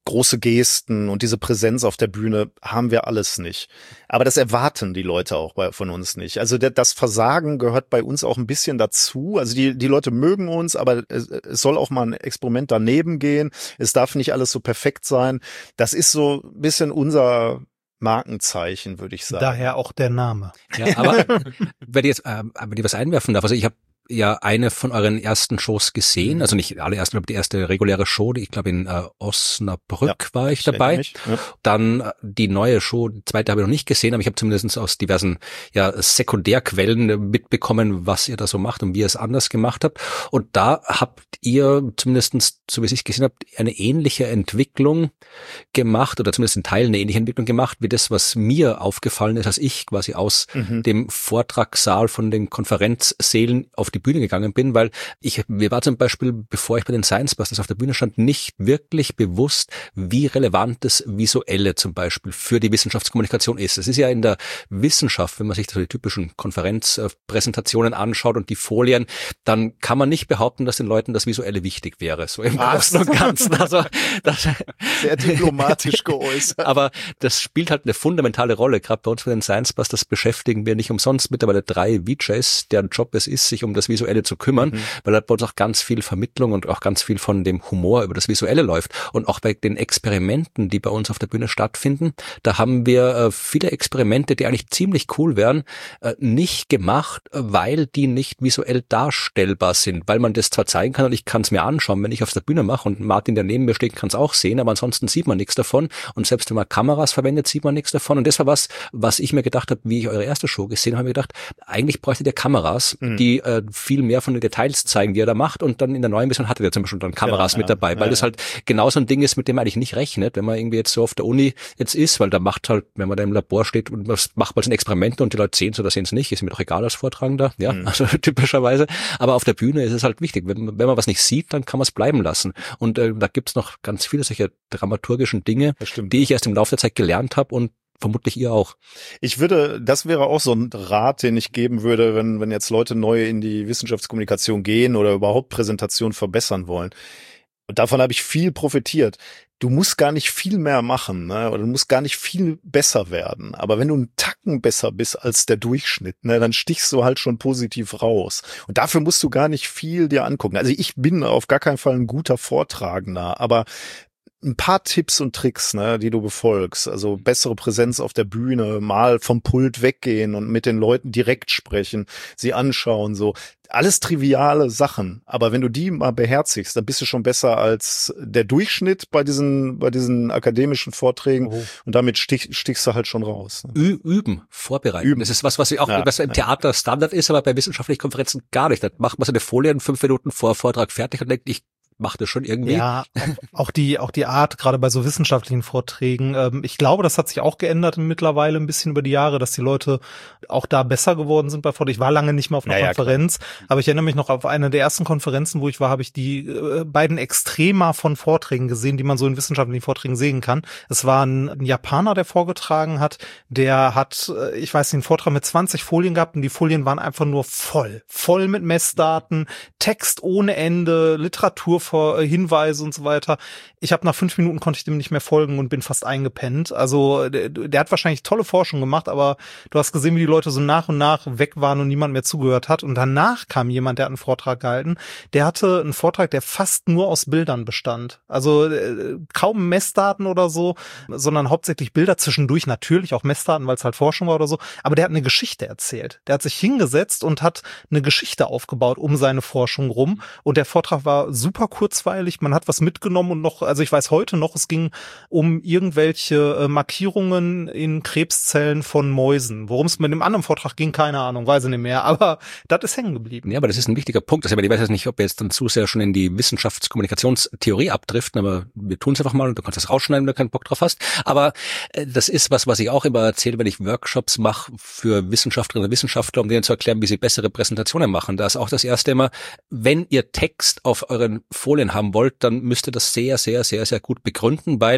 große Gesten und diese Präsenz auf der Bühne haben wir alles nicht. Aber das erwarten die Leute auch bei, von uns nicht. Also der, das Versagen gehört bei uns auch ein bisschen dazu. Also die, die Leute mögen uns, aber es, es soll auch mal ein Experiment daneben gehen. Es darf nicht alles so perfekt sein. Das ist so ein bisschen unser Markenzeichen, würde ich sagen. Daher auch der Name. Ja, aber wenn ich jetzt, äh, wenn ich was einwerfen darf, also ich habe ja eine von euren ersten Shows gesehen, also nicht alle ersten, aber die erste reguläre Show, die ich glaube in äh, Osnabrück ja, war ich dabei. Mich, ja. Dann äh, die neue Show, die zweite habe ich noch nicht gesehen, aber ich habe zumindest aus diversen ja Sekundärquellen mitbekommen, was ihr da so macht und wie ihr es anders gemacht habt. Und da habt ihr zumindest, so wie ich es gesehen habe, eine ähnliche Entwicklung gemacht oder zumindest in Teilen eine ähnliche Entwicklung gemacht, wie das, was mir aufgefallen ist, als ich quasi aus mhm. dem Vortragssaal von den Konferenzsälen auf die Bühne gegangen bin, weil ich, mir war zum Beispiel, bevor ich bei den Science Busters auf der Bühne stand, nicht wirklich bewusst, wie relevant das Visuelle zum Beispiel für die Wissenschaftskommunikation ist. Es ist ja in der Wissenschaft, wenn man sich so die typischen Konferenzpräsentationen anschaut und die Folien, dann kann man nicht behaupten, dass den Leuten das Visuelle wichtig wäre. So im Großen und Ganzen. Also, das, sehr diplomatisch geäußert. Aber das spielt halt eine fundamentale Rolle. Gerade bei uns bei den Science Busters beschäftigen wir nicht umsonst mittlerweile drei V Js, deren Job es ist, sich um das Visuelle zu kümmern, mhm. weil da bei uns auch ganz viel Vermittlung und auch ganz viel von dem Humor über das Visuelle läuft. Und auch bei den Experimenten, die bei uns auf der Bühne stattfinden, da haben wir äh, viele Experimente, die eigentlich ziemlich cool wären, äh, nicht gemacht, weil die nicht visuell darstellbar sind, weil man das zwar zeigen kann und ich kann es mir anschauen, wenn ich auf der Bühne mache und Martin, der neben mir steht, kann es auch sehen, aber ansonsten sieht man nichts davon und selbst wenn man Kameras verwendet, sieht man nichts davon und das war was, was ich mir gedacht habe, wie ich eure erste Show gesehen habe, habe ich gedacht, eigentlich bräuchtet ihr Kameras, mhm. die äh, viel mehr von den Details zeigen, die er da macht und dann in der neuen Version hattet ihr zum Beispiel dann Kameras ja, mit dabei, ja, weil ja, das halt genau so ein Ding ist, mit dem man eigentlich nicht rechnet, wenn man irgendwie jetzt so auf der Uni jetzt ist, weil da macht halt, wenn man da im Labor steht und man macht mal so ein Experiment und die Leute sehen es oder sehen es nicht, ist mir doch egal als Vortragender, ja, mhm. also typischerweise, aber auf der Bühne ist es halt wichtig, wenn, wenn man was nicht sieht, dann kann man es bleiben lassen und äh, da gibt's noch ganz viele solche dramaturgischen Dinge, die ich erst im Laufe der Zeit gelernt habe und vermutlich ihr auch. Ich würde, das wäre auch so ein Rat, den ich geben würde, wenn, wenn jetzt Leute neu in die Wissenschaftskommunikation gehen oder überhaupt Präsentation verbessern wollen. Und davon habe ich viel profitiert. Du musst gar nicht viel mehr machen, ne? Oder du musst gar nicht viel besser werden. Aber wenn du einen Tacken besser bist als der Durchschnitt, ne, dann stichst du halt schon positiv raus. Und dafür musst du gar nicht viel dir angucken. Also ich bin auf gar keinen Fall ein guter Vortragender, aber ein paar Tipps und Tricks, ne, die du befolgst, also bessere Präsenz auf der Bühne, mal vom Pult weggehen und mit den Leuten direkt sprechen, sie anschauen, so alles triviale Sachen. Aber wenn du die mal beherzigst, dann bist du schon besser als der Durchschnitt bei diesen bei diesen akademischen Vorträgen oh. und damit stich, stichst du halt schon raus. Ne? Ü- üben, vorbereiten. Üben. Das ist was, was ich auch, ja, was im Theater Standard ist, aber bei wissenschaftlichen Konferenzen gar nicht. Da macht man so eine Folie in fünf Minuten vor Vortrag fertig und denkt, ich macht es schon irgendwie. Ja, auch, auch die auch die Art, gerade bei so wissenschaftlichen Vorträgen. Ähm, ich glaube, das hat sich auch geändert mittlerweile ein bisschen über die Jahre, dass die Leute auch da besser geworden sind bei Vorträgen. Ich war lange nicht mehr auf einer naja, Konferenz, klar. aber ich erinnere mich noch auf eine der ersten Konferenzen, wo ich war, habe ich die äh, beiden Extrema von Vorträgen gesehen, die man so in wissenschaftlichen Vorträgen sehen kann. Es war ein, ein Japaner, der vorgetragen hat, der hat, äh, ich weiß nicht, einen Vortrag mit zwanzig Folien gehabt und die Folien waren einfach nur voll, voll mit Messdaten, Text ohne Ende, Literatur Hinweise und so weiter. Ich habe nach fünf Minuten konnte ich dem nicht mehr folgen und bin fast eingepennt. Also der, der hat wahrscheinlich tolle Forschung gemacht, aber du hast gesehen, wie die Leute so nach und nach weg waren und niemand mehr zugehört hat. Und danach kam jemand, der hat einen Vortrag gehalten. Der hatte einen Vortrag, der fast nur aus Bildern bestand. Also äh, kaum Messdaten oder so, sondern hauptsächlich Bilder, zwischendurch natürlich auch Messdaten, weil es halt Forschung war oder so. Aber der hat eine Geschichte erzählt. Der hat sich hingesetzt und hat eine Geschichte aufgebaut um seine Forschung rum. Und der Vortrag war super kurzweilig, man hat was mitgenommen und noch, also ich weiß heute noch, es ging um irgendwelche äh, Markierungen in Krebszellen von Mäusen. Worum es mit dem anderen Vortrag ging, keine Ahnung, weiß ich nicht mehr, aber das ist hängen geblieben. Ja, aber das ist ein wichtiger Punkt. Also, ich weiß jetzt nicht, ob wir jetzt dann zu sehr schon in die Wissenschaftskommunikationstheorie abdriften, aber wir tun es einfach mal und du kannst das rausschneiden, wenn du keinen Bock drauf hast. Aber äh, das ist was, was ich auch immer erzähle, wenn ich Workshops mache für Wissenschaftlerinnen und Wissenschaftler, um denen zu erklären, wie sie bessere Präsentationen machen. Da ist auch das erste immer, wenn ihr Text auf euren Folien haben wollt, dann müsst ihr das sehr, sehr, sehr, sehr gut begründen, weil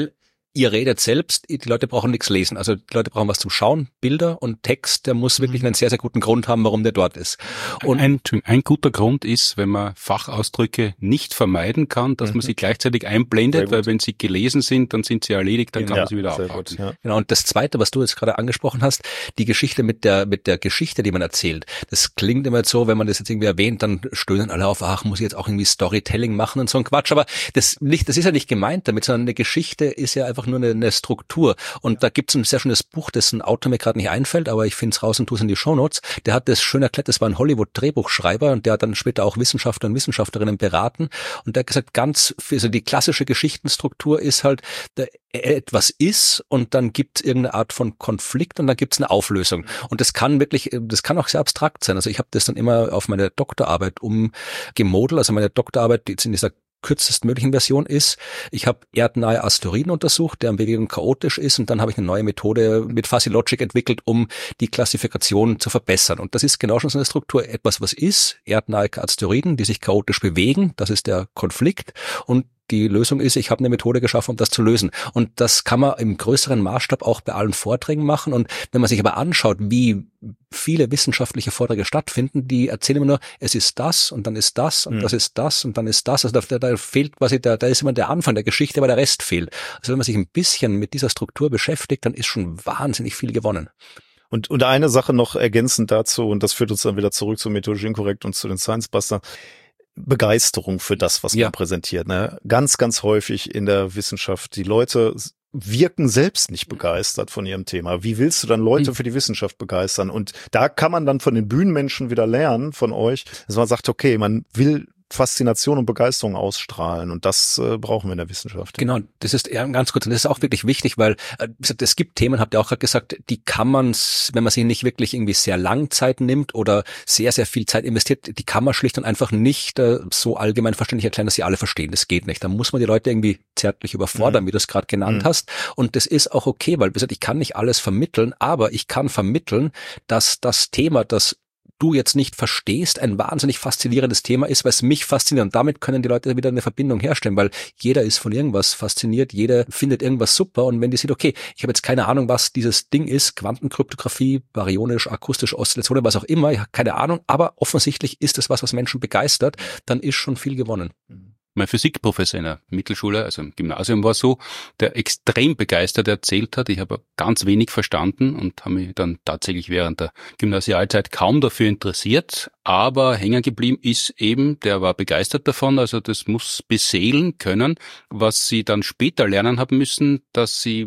ihr redet selbst, die Leute brauchen nichts lesen. Also die Leute brauchen was zum Schauen, Bilder und Text, der muss wirklich einen sehr, sehr guten Grund haben, warum der dort ist. Und ein, ein guter Grund ist, wenn man Fachausdrücke nicht vermeiden kann, dass mhm. man sie gleichzeitig einblendet, weil wenn sie gelesen sind, dann sind sie erledigt, dann kann ja, man sie wieder abhaken. Ja. Genau. Und das Zweite, was du jetzt gerade angesprochen hast, die Geschichte mit der mit der Geschichte, die man erzählt. Das klingt immer so, wenn man das jetzt irgendwie erwähnt, dann stöhnen alle auf, ach, muss ich jetzt auch irgendwie Storytelling machen und so ein Quatsch. Aber das nicht, das ist ja nicht gemeint damit, sondern eine Geschichte ist ja einfach nur eine, eine Struktur. Und da gibt es ein sehr schönes Buch, dessen Autor mir gerade nicht einfällt, aber ich finde es raus und tue es in die Shownotes. Der hat das schön erklärt, das war ein Hollywood-Drehbuchschreiber und der hat dann später auch Wissenschaftler und Wissenschaftlerinnen beraten. Und der hat gesagt, ganz, also die klassische Geschichtenstruktur ist halt, der, etwas ist und dann gibt es irgendeine Art von Konflikt und dann gibt es eine Auflösung. Und das kann wirklich, das kann auch sehr abstrakt sein. Also ich habe das dann immer auf meine Doktorarbeit umgemodelt. Also meine Doktorarbeit, die jetzt in dieser kürzestmöglichen Version ist, ich habe erdnahe Asteroiden untersucht, deren Bewegung chaotisch ist und dann habe ich eine neue Methode mit Fuzzy Logic entwickelt, um die Klassifikation zu verbessern. Und das ist genau schon so eine Struktur. Etwas, was ist, erdnahe Asteroiden, die sich chaotisch bewegen, das ist der Konflikt und die Lösung ist, ich habe eine Methode geschaffen, um das zu lösen. Und das kann man im größeren Maßstab auch bei allen Vorträgen machen. Und wenn man sich aber anschaut, wie viele wissenschaftliche Vorträge stattfinden, die erzählen immer nur, es ist das und dann ist das und mhm. das ist das und dann ist das. Also da, da fehlt quasi, da, da ist immer der Anfang der Geschichte, aber der Rest fehlt. Also wenn man sich ein bisschen mit dieser Struktur beschäftigt, dann ist schon wahnsinnig viel gewonnen. Und, und eine Sache noch ergänzend dazu, und das führt uns dann wieder zurück zu Methodisch Inkorrekt und zu den Science Busters. Begeisterung für das, was man ja. präsentiert. Ne? Ganz, ganz häufig in der Wissenschaft, die Leute wirken selbst nicht begeistert von ihrem Thema. Wie willst du dann Leute für die Wissenschaft begeistern? Und da kann man dann von den Bühnenmenschen wieder lernen, von euch, dass man sagt, okay, man will Faszination und Begeisterung ausstrahlen und das äh, brauchen wir in der Wissenschaft. Genau, das ist ja, ganz kurz und das ist auch wirklich wichtig, weil äh, es gibt Themen, habt ihr auch gerade gesagt, die kann man, wenn man sie nicht wirklich irgendwie sehr lang Zeit nimmt oder sehr, sehr viel Zeit investiert, die kann man schlicht und einfach nicht äh, so allgemein verständlich erklären, dass sie alle verstehen. Das geht nicht. Da muss man die Leute irgendwie zärtlich überfordern, mhm. wie du es gerade genannt mhm. hast. Und das ist auch okay, weil wie gesagt, ich kann nicht alles vermitteln, aber ich kann vermitteln, dass das Thema, das du jetzt nicht verstehst, ein wahnsinnig faszinierendes Thema ist, weil es mich fasziniert. Und damit können die Leute wieder eine Verbindung herstellen, weil jeder ist von irgendwas fasziniert, jeder findet irgendwas super. Und wenn die sieht, okay, ich habe jetzt keine Ahnung, was dieses Ding ist, Quantenkryptographie, baryonisch, akustische Oszillationen, was auch immer, ich habe keine Ahnung, aber offensichtlich ist es was, was Menschen begeistert, dann ist schon viel gewonnen. Mein Physikprofessor in der Mittelschule, also im Gymnasium, war so, der extrem begeistert erzählt hat. Ich habe ganz wenig verstanden und habe mich dann tatsächlich während der Gymnasialzeit kaum dafür interessiert. Aber hängen geblieben ist eben, der war begeistert davon. Also das muss beseelen können, was sie dann später lernen haben müssen, dass sie,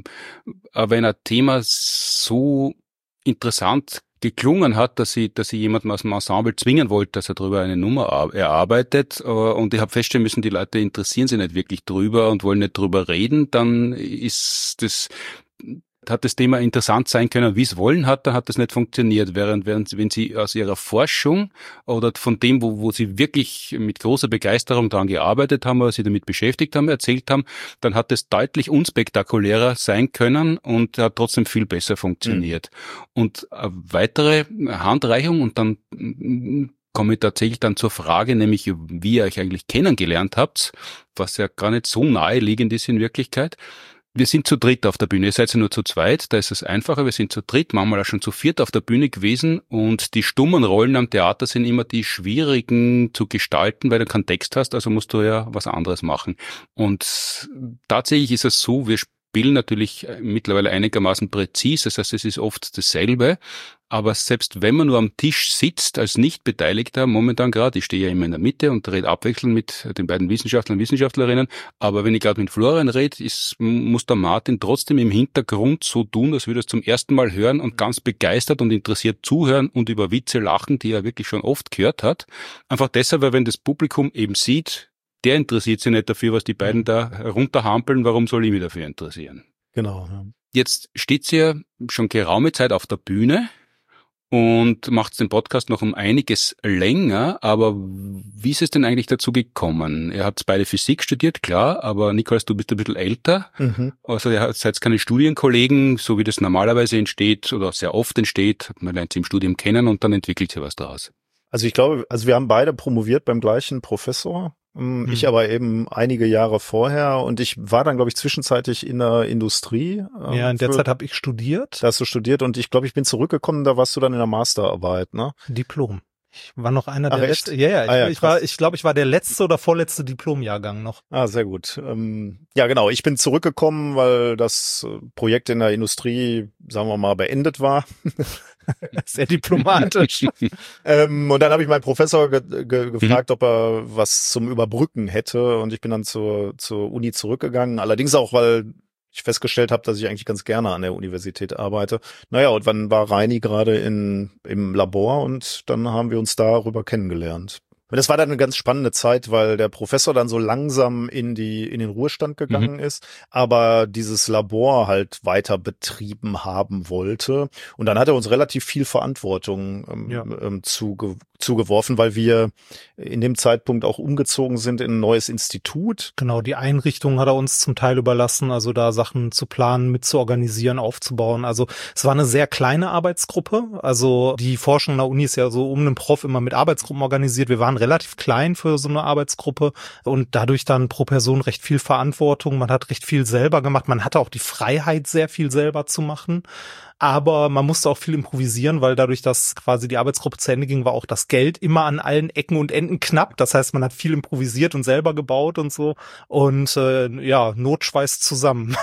wenn ein Thema so interessant geklungen hat, dass sie, dass sie jemanden aus dem Ensemble zwingen wollte, dass er darüber eine Nummer erarbeitet. Und ich habe feststellen müssen, die Leute interessieren sich nicht wirklich drüber und wollen nicht drüber reden. Dann ist das, hat das Thema interessant sein können, wie es wollen hat, dann hat das nicht funktioniert. Während, während wenn sie aus ihrer Forschung oder von dem, wo, wo sie wirklich mit großer Begeisterung daran gearbeitet haben oder sie damit beschäftigt haben, erzählt haben, dann hat es deutlich unspektakulärer sein können und hat trotzdem viel besser funktioniert. Mhm. Und eine weitere Handreichung und dann komme ich tatsächlich dann zur Frage, nämlich wie ihr euch eigentlich kennengelernt habt, was ja gar nicht so naheliegend ist in Wirklichkeit. Wir sind zu dritt auf der Bühne. Ihr seid ja nur zu zweit, da ist es einfacher. Wir sind zu dritt, manchmal auch schon zu viert auf der Bühne gewesen. Und die stummen Rollen am Theater sind immer die schwierigen zu gestalten, weil du keinen Text hast, also musst du ja was anderes machen. Und tatsächlich ist es so, wir spielen natürlich mittlerweile einigermaßen präzise, das heißt, es ist oft dasselbe. Aber selbst wenn man nur am Tisch sitzt, als Nicht-Beteiligter, momentan gerade, ich stehe ja immer in der Mitte und rede abwechselnd mit den beiden Wissenschaftlern und Wissenschaftlerinnen, aber wenn ich gerade mit Florian rede, ist, muss der Martin trotzdem im Hintergrund so tun, als würde er es zum ersten Mal hören und ganz begeistert und interessiert zuhören und über Witze lachen, die er wirklich schon oft gehört hat. Einfach deshalb, weil wenn das Publikum eben sieht, der interessiert sich nicht dafür, was die beiden da herunterhampeln, warum soll ich mich dafür interessieren? Genau. Ja. Jetzt steht sie ja schon geraume Zeit auf der Bühne und macht den Podcast noch um einiges länger, aber wie ist es denn eigentlich dazu gekommen? Ihr habt beide Physik studiert, klar, aber Nikolaus, du bist ein bisschen älter, mhm. also ihr seid keine Studienkollegen, so wie das normalerweise entsteht oder sehr oft entsteht, man lernt sie im Studium kennen und dann entwickelt sich was daraus. Also ich glaube, also wir haben beide promoviert beim gleichen Professor, Hm. Ich aber eben einige Jahre vorher und ich war dann, glaube ich, zwischenzeitlich in der Industrie. Ähm, ja, in der Zeit habe ich studiert. Da hast du studiert und ich glaube, ich bin zurückgekommen, da warst du dann in der Masterarbeit, ne? Diplom. Ich war noch einer Ach, der echt? letzten. Ja, ja, ich, ah, ja ich war, ich glaube, ich war der letzte oder vorletzte Diplomjahrgang noch. Ah, sehr gut. Ähm, ja, genau. Ich bin zurückgekommen, weil das Projekt in der Industrie, sagen wir mal, beendet war. Sehr diplomatisch. ähm, und dann habe ich meinen Professor ge ge gefragt, mhm. ob er was zum Überbrücken hätte. Und ich bin dann zur, zur Uni zurückgegangen. Allerdings auch, weil ich festgestellt habe, dass ich eigentlich ganz gerne an der Universität arbeite. Naja, und dann war Reini gerade in im Labor und dann haben wir uns darüber kennengelernt. Und das war dann eine ganz spannende Zeit, weil der Professor dann so langsam in die in den Ruhestand gegangen mhm. ist, aber dieses Labor halt weiter betrieben haben wollte. Und dann hat er uns relativ viel Verantwortung ähm, ja. ähm, zuge zugeworfen, weil wir in dem Zeitpunkt auch umgezogen sind in ein neues Institut. Genau, die Einrichtung hat er uns zum Teil überlassen, also da Sachen zu planen, mitzuorganisieren, aufzubauen. Also es war eine sehr kleine Arbeitsgruppe. Also die Forschung an der Uni ist ja so um einen Prof immer mit Arbeitsgruppen organisiert. Wir waren relativ klein für so eine Arbeitsgruppe und dadurch dann pro Person recht viel Verantwortung. Man hat recht viel selber gemacht. Man hatte auch die Freiheit, sehr viel selber zu machen. Aber man musste auch viel improvisieren, weil dadurch, dass quasi die Arbeitsgruppe zu Ende ging, war auch das Geld immer an allen Ecken und Enden knapp. Das heißt, man hat viel improvisiert und selber gebaut und so. Und äh, ja, Not schweißt zusammen.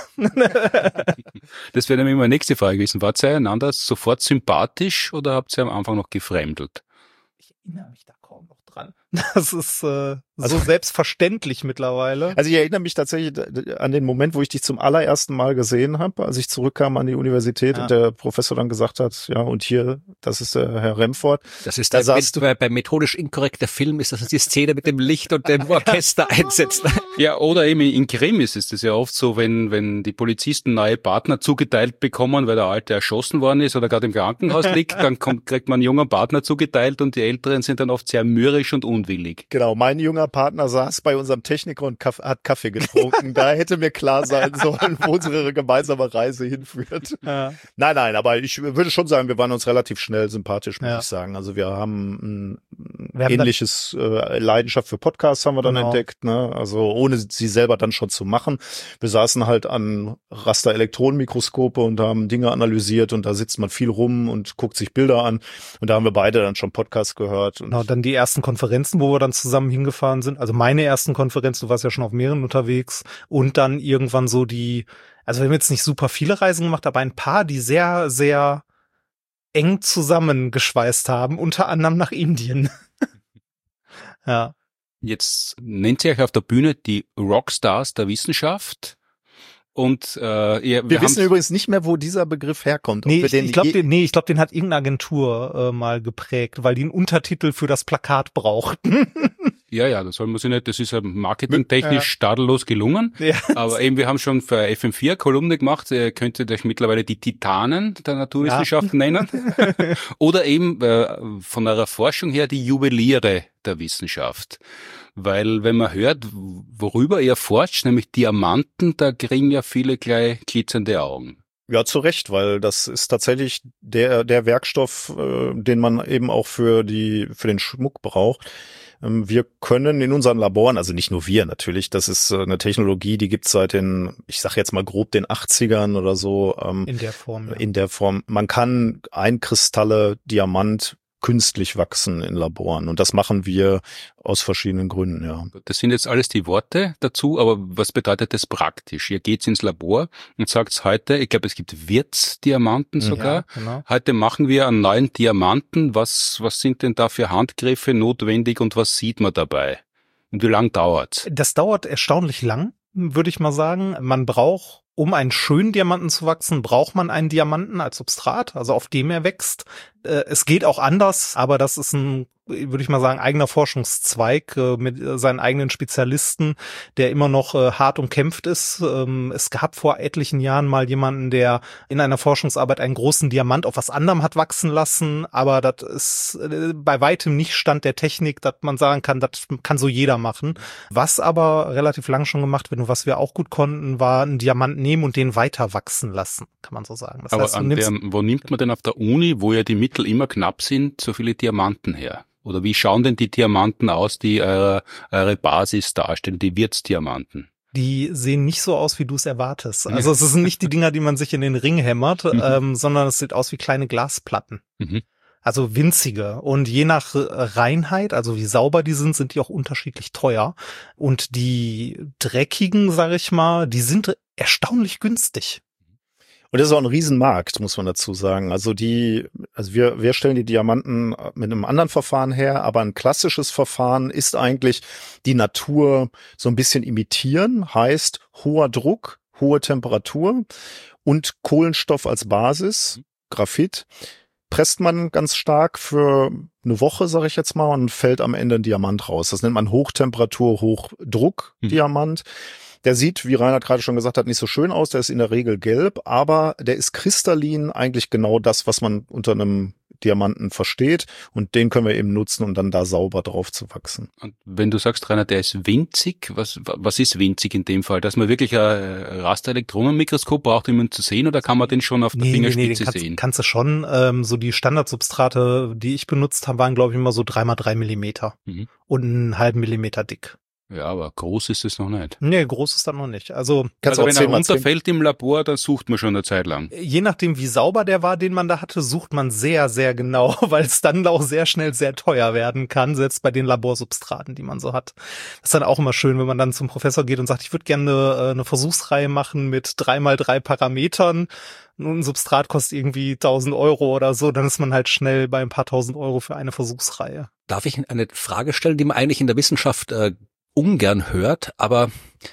Das wäre nämlich meine nächste Frage gewesen. Wart ihr einander sofort sympathisch oder habt ihr am Anfang noch gefremdelt? Ich erinnere mich da kaum noch dran. Das ist äh, so selbstverständlich mittlerweile. Also ich erinnere mich tatsächlich an den Moment, wo ich dich zum allerersten Mal gesehen habe, als ich zurückkam an die Universität ja. und der Professor dann gesagt hat, ja, und hier, das ist der Herr Remford. Das ist da der, mit, bei, bei methodisch inkorrekter Film ist das die Szene mit dem Licht und dem Orchester einsetzt. Ja, oder eben in Krimis ist es ja oft so, wenn wenn die Polizisten neue Partner zugeteilt bekommen, weil der alte erschossen worden ist oder gerade im Krankenhaus liegt, dann kommt, kriegt man einen jungen Partner zugeteilt und die Älteren sind dann oft sehr mürrisch und unwillig. Genau, mein junger Partner saß bei unserem Techniker und Kaff- hat Kaffee getrunken. Da hätte mir klar sein sollen, wo unsere gemeinsame Reise hinführt. Ja. Nein, nein, aber ich würde schon sagen, wir waren uns relativ schnell sympathisch, muss ja. ich sagen. Also wir haben ein wir ähnliches haben äh, Leidenschaft für Podcasts haben wir dann genau. entdeckt, ne? Also ohne sie selber dann schon zu machen. Wir saßen halt an Raster-Elektronenmikroskope und haben Dinge analysiert und da sitzt man viel rum und guckt sich Bilder an und da haben wir beide dann schon Podcasts gehört. Und genau, dann die ersten Konferenzen, wo wir dann zusammen hingefahren sind. Also meine ersten Konferenzen, du warst ja schon auf mehreren unterwegs und dann irgendwann so die, also wir haben jetzt nicht super viele Reisen gemacht, aber ein paar, die sehr, sehr eng zusammengeschweißt haben, unter anderem nach Indien. Ja. Jetzt nennt ihr euch auf der Bühne die Rockstars der Wissenschaft. Und äh, ihr, wir, wir wissen übrigens nicht mehr, wo dieser Begriff herkommt. Nee, ich, ich glaube, den, nee, ich glaube, den hat irgendeine Agentur äh, mal geprägt, weil die einen Untertitel für das Plakat brauchten. Ja, ja, das soll man sich nicht, das ist ja marketingtechnisch ja. tadellos gelungen. Ja. Aber eben, wir haben schon für F M vier Kolumne gemacht, ihr könntet euch mittlerweile die Titanen der Naturwissenschaften ja. nennen. Oder eben äh, von eurer Forschung her die Juweliere der Wissenschaft. Weil wenn man hört, worüber ihr forscht, nämlich Diamanten, da kriegen ja viele gleich glitzernde Augen. Ja, zu Recht, weil das ist tatsächlich der der Werkstoff, äh, den man eben auch für die für den Schmuck braucht. Ähm, wir können in unseren Laboren, also nicht nur wir natürlich, das ist äh, eine Technologie, die gibt's seit den, ich sag jetzt mal grob den achtzigern oder so. Ähm, in der Form. Ja. In der Form. Man kann Einkristalle Diamant künstlich wachsen in Laboren. Und das machen wir aus verschiedenen Gründen, ja. Das sind jetzt alles die Worte dazu, aber was bedeutet das praktisch? Ihr geht ins Labor und sagt heute, ich glaube, es gibt Wirtsdiamanten sogar. Ja, genau. Heute machen wir einen neuen Diamanten. Was, was sind denn da für Handgriffe notwendig und was sieht man dabei? Und wie lang dauert's? Das dauert erstaunlich lang, würde ich mal sagen. Man braucht, um einen schönen Diamanten zu wachsen, braucht man einen Diamanten als Substrat, also auf dem er wächst. Es geht auch anders, aber das ist ein, würde ich mal sagen, eigener Forschungszweig mit seinen eigenen Spezialisten, der immer noch hart umkämpft ist. Es gab vor etlichen Jahren mal jemanden, der in einer Forschungsarbeit einen großen Diamant auf was anderem hat wachsen lassen, aber das ist bei weitem nicht Stand der Technik, dass man sagen kann, das kann so jeder machen. Was aber relativ lang schon gemacht wird und was wir auch gut konnten, war einen Diamant nehmen und den weiter wachsen lassen, kann man so sagen. Das aber heißt, an der, wo nimmt man denn auf der Uni, wo ja die Mittel immer knapp sind, so viele Diamanten her? Oder wie schauen denn die Diamanten aus, die eure, eure Basis darstellen, die Wirtsdiamanten? Die sehen nicht so aus, wie du es erwartest. Also es sind nicht die Dinger, die man sich in den Ring hämmert, mhm. ähm, sondern es sieht aus wie kleine Glasplatten. Mhm. Also winzige. Und je nach Reinheit, also wie sauber die sind, sind die auch unterschiedlich teuer. Und die dreckigen, sag ich mal, die sind erstaunlich günstig. Und das ist auch ein Riesenmarkt, muss man dazu sagen. Also die, also wir, wir stellen die Diamanten mit einem anderen Verfahren her, aber ein klassisches Verfahren ist eigentlich die Natur so ein bisschen imitieren, heißt hoher Druck, hohe Temperatur und Kohlenstoff als Basis, Graphit, presst man ganz stark für eine Woche, sage ich jetzt mal, und fällt am Ende ein Diamant raus. Das nennt man Hochtemperatur, Hochdruck-Diamant. Mhm. Der sieht, wie Reinhard gerade schon gesagt hat, nicht so schön aus. Der ist in der Regel gelb, aber der ist kristallin, eigentlich genau das, was man unter einem Diamanten versteht. Und den können wir eben nutzen, um dann da sauber drauf zu wachsen. Und wenn du sagst, Reinhard, der ist winzig, was, was ist winzig in dem Fall? Dass man wirklich ein Rasterelektronenmikroskop braucht, um ihn zu sehen, oder kann man den schon auf der nee, Fingerspitze nee, nee, den kannst, sehen? Kannst du schon. Ähm, so die Standardsubstrate, die ich benutzt habe, waren, glaube ich, immer so drei mal drei Millimeter mhm. und einen halben Millimeter dick. Ja, aber groß ist es noch nicht. Nee, groß ist das noch nicht. Also, also wenn er runterfällt im Labor, dann sucht man schon eine Zeit lang. Je nachdem, wie sauber der war, den man da hatte, sucht man sehr, sehr genau, weil es dann auch sehr schnell sehr teuer werden kann, selbst bei den Laborsubstraten, die man so hat. Das ist dann auch immer schön, wenn man dann zum Professor geht und sagt, ich würde gerne eine, eine Versuchsreihe machen mit drei mal drei Parametern. Nun, ein Substrat kostet irgendwie tausend Euro oder so, dann ist man halt schnell bei ein paar tausend Euro für eine Versuchsreihe. Darf ich eine Frage stellen, die man eigentlich in der Wissenschaft äh, ungern hört, aber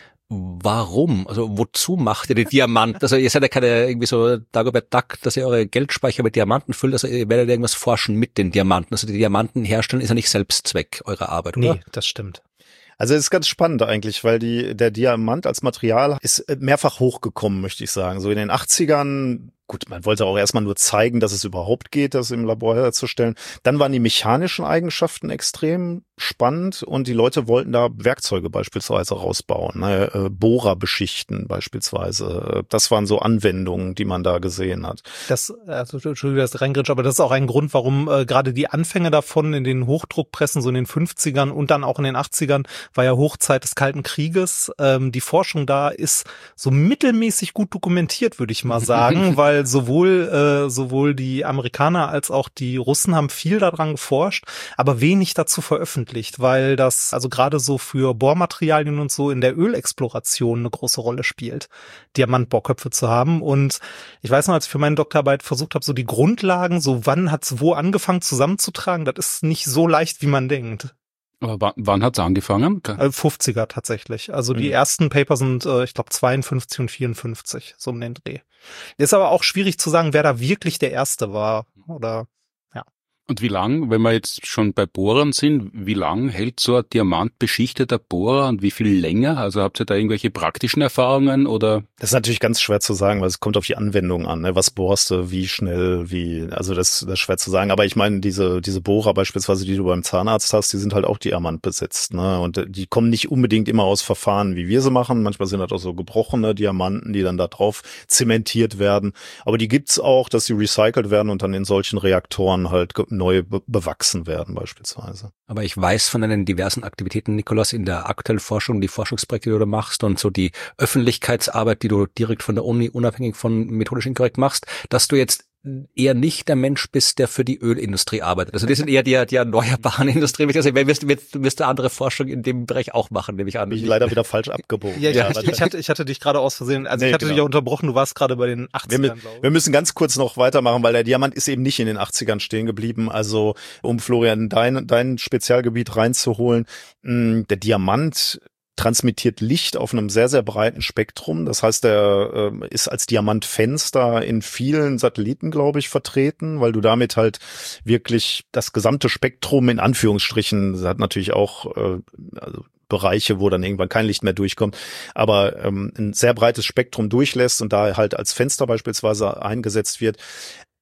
warum? Also wozu macht ihr die Diamanten? Also ihr seid ja keine irgendwie so Dagobert Duck, dass ihr eure Geldspeicher mit Diamanten füllt, also ihr werdet irgendwas forschen mit den Diamanten. Also die Diamanten herstellen ist ja nicht Selbstzweck eurer Arbeit, oder? Nee, das stimmt. Also es ist ganz spannend eigentlich, weil die der Diamant als Material ist mehrfach hochgekommen, möchte ich sagen. So in den achtzigern, gut, man wollte auch erstmal nur zeigen, dass es überhaupt geht, das im Labor herzustellen. Dann waren die mechanischen Eigenschaften extrem spannend und die Leute wollten da Werkzeuge beispielsweise rausbauen, ne? äh, Bohrer beschichten beispielsweise. Das waren so Anwendungen, die man da gesehen hat. Das, also Entschuldigung, das reingritsch, aber das ist auch ein Grund, warum äh, gerade die Anfänge davon in den Hochdruckpressen, so in den fünfzigern und dann auch in den achtzigern, war ja Hochzeit des Kalten Krieges. Ähm, die Forschung da ist so mittelmäßig gut dokumentiert, würde ich mal sagen, weil sowohl äh, sowohl die Amerikaner als auch die Russen haben viel daran geforscht, aber wenig dazu veröffentlicht, weil das also gerade so für Bohrmaterialien und so in der Ölexploration eine große Rolle spielt, Diamantbohrköpfe zu haben. Und ich weiß noch, als ich für meine Doktorarbeit versucht habe, so die Grundlagen, so wann hat's wo angefangen zusammenzutragen, das ist nicht so leicht, wie man denkt. Aber wann, wann hat's angefangen? fünfziger tatsächlich. Also die mhm. ersten Paper sind, äh, ich glaube, zweiundfünfzig und vierundfünfzig, so um den Dreh. Ist aber auch schwierig zu sagen, wer da wirklich der Erste war, oder, ja. Und wie lang, wenn wir jetzt schon bei Bohrern sind, wie lang hält so ein diamantbeschichteter Bohrer und wie viel länger? Also habt ihr da irgendwelche praktischen Erfahrungen oder? Das ist natürlich ganz schwer zu sagen, weil es kommt auf die Anwendung an, ne? Was bohrst du, wie schnell, wie, also das, das ist schwer zu sagen. Aber ich meine, diese, diese Bohrer beispielsweise, die du beim Zahnarzt hast, die sind halt auch diamantbesetzt, ne? Und die kommen nicht unbedingt immer aus Verfahren, wie wir sie machen. Manchmal sind das auch so gebrochene Diamanten, die dann da drauf zementiert werden. Aber die gibt's auch, dass sie recycelt werden und dann in solchen Reaktoren halt neu be- bewachsen werden beispielsweise. Aber ich weiß von deinen diversen Aktivitäten, Nikolaus, in der aktuellen Forschung, die Forschungsprojekte, die du da machst und so die Öffentlichkeitsarbeit, die du direkt von der Uni unabhängig von methodisch inkorrekt machst, dass du jetzt eher nicht der Mensch bist, der für die Ölindustrie arbeitet. Also das sind eher die, die erneuerbaren Industrien. Also wirst, wirst, wirst du andere Forschung in dem Bereich auch machen, nehme ich an. Bin ich leider wieder falsch abgebogen. Ja, ja, ich, ich, hatte, ich hatte dich gerade aus Versehen, also nee, ich hatte genau. dich ja unterbrochen, du warst gerade bei den achtzigern, wir, glaube ich. Wir müssen ganz kurz noch weitermachen, weil der Diamant ist eben nicht in den achtzigern stehen geblieben. Also um Florian dein, dein Spezialgebiet reinzuholen, mh, der Diamant transmittiert Licht auf einem sehr, sehr breiten Spektrum. Das heißt, er äh, ist als Diamantfenster in vielen Satelliten, glaube ich, vertreten, weil du damit halt wirklich das gesamte Spektrum in Anführungsstrichen, das hat natürlich auch äh, also Bereiche, wo dann irgendwann kein Licht mehr durchkommt, aber ähm, ein sehr breites Spektrum durchlässt und da halt als Fenster beispielsweise eingesetzt wird.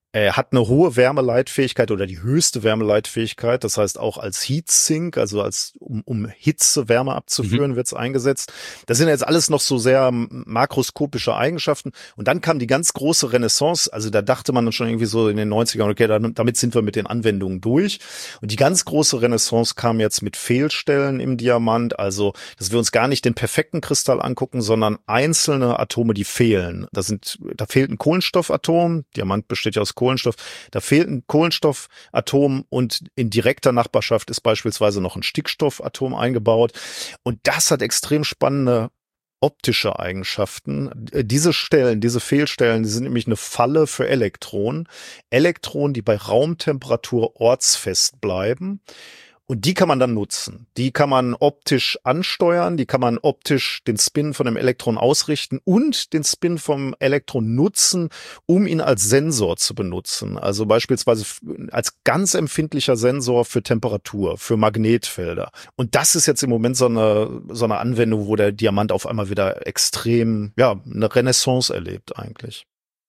Er hat eine hohe Wärmeleitfähigkeit oder die höchste Wärmeleitfähigkeit. Das heißt auch als Heatsink, also als um, um Hitze, Wärme abzuführen, mhm. wird es eingesetzt. Das sind jetzt alles noch so sehr makroskopische Eigenschaften. Und dann kam die ganz große Renaissance. Also da dachte man dann schon irgendwie so in den neunzigern, okay, damit sind wir mit den Anwendungen durch. Und die ganz große Renaissance kam jetzt mit Fehlstellen im Diamant. Also, dass wir uns gar nicht den perfekten Kristall angucken, sondern einzelne Atome, die fehlen. Da sind, da fehlt ein Kohlenstoffatom. Diamant besteht ja aus Kohlenstoff. Da fehlt ein Kohlenstoffatom und in direkter Nachbarschaft ist beispielsweise noch ein Stickstoffatom eingebaut. Und das hat extrem spannende optische Eigenschaften. Diese Stellen, diese Fehlstellen, die sind nämlich eine Falle für Elektronen. Elektronen, die bei Raumtemperatur ortsfest bleiben. Und die kann man dann nutzen. Die kann man optisch ansteuern, die kann man optisch den Spin von dem Elektron ausrichten und den Spin vom Elektron nutzen, um ihn als Sensor zu benutzen. Also beispielsweise als ganz empfindlicher Sensor für Temperatur, für Magnetfelder. Und das ist jetzt im Moment so eine, so eine Anwendung, wo der Diamant auf einmal wieder extrem, ja, eine Renaissance erlebt eigentlich.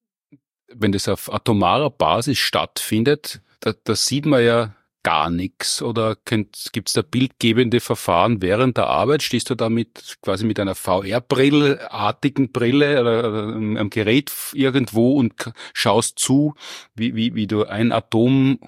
Wenn das auf atomarer Basis stattfindet, da, da sieht man ja gar nichts, oder gibt es da bildgebende Verfahren während der Arbeit? Stehst du da mit quasi mit einer V R-Brille-artigen Brille oder, oder einem Gerät irgendwo und schaust zu, wie, wie, wie du ein Atom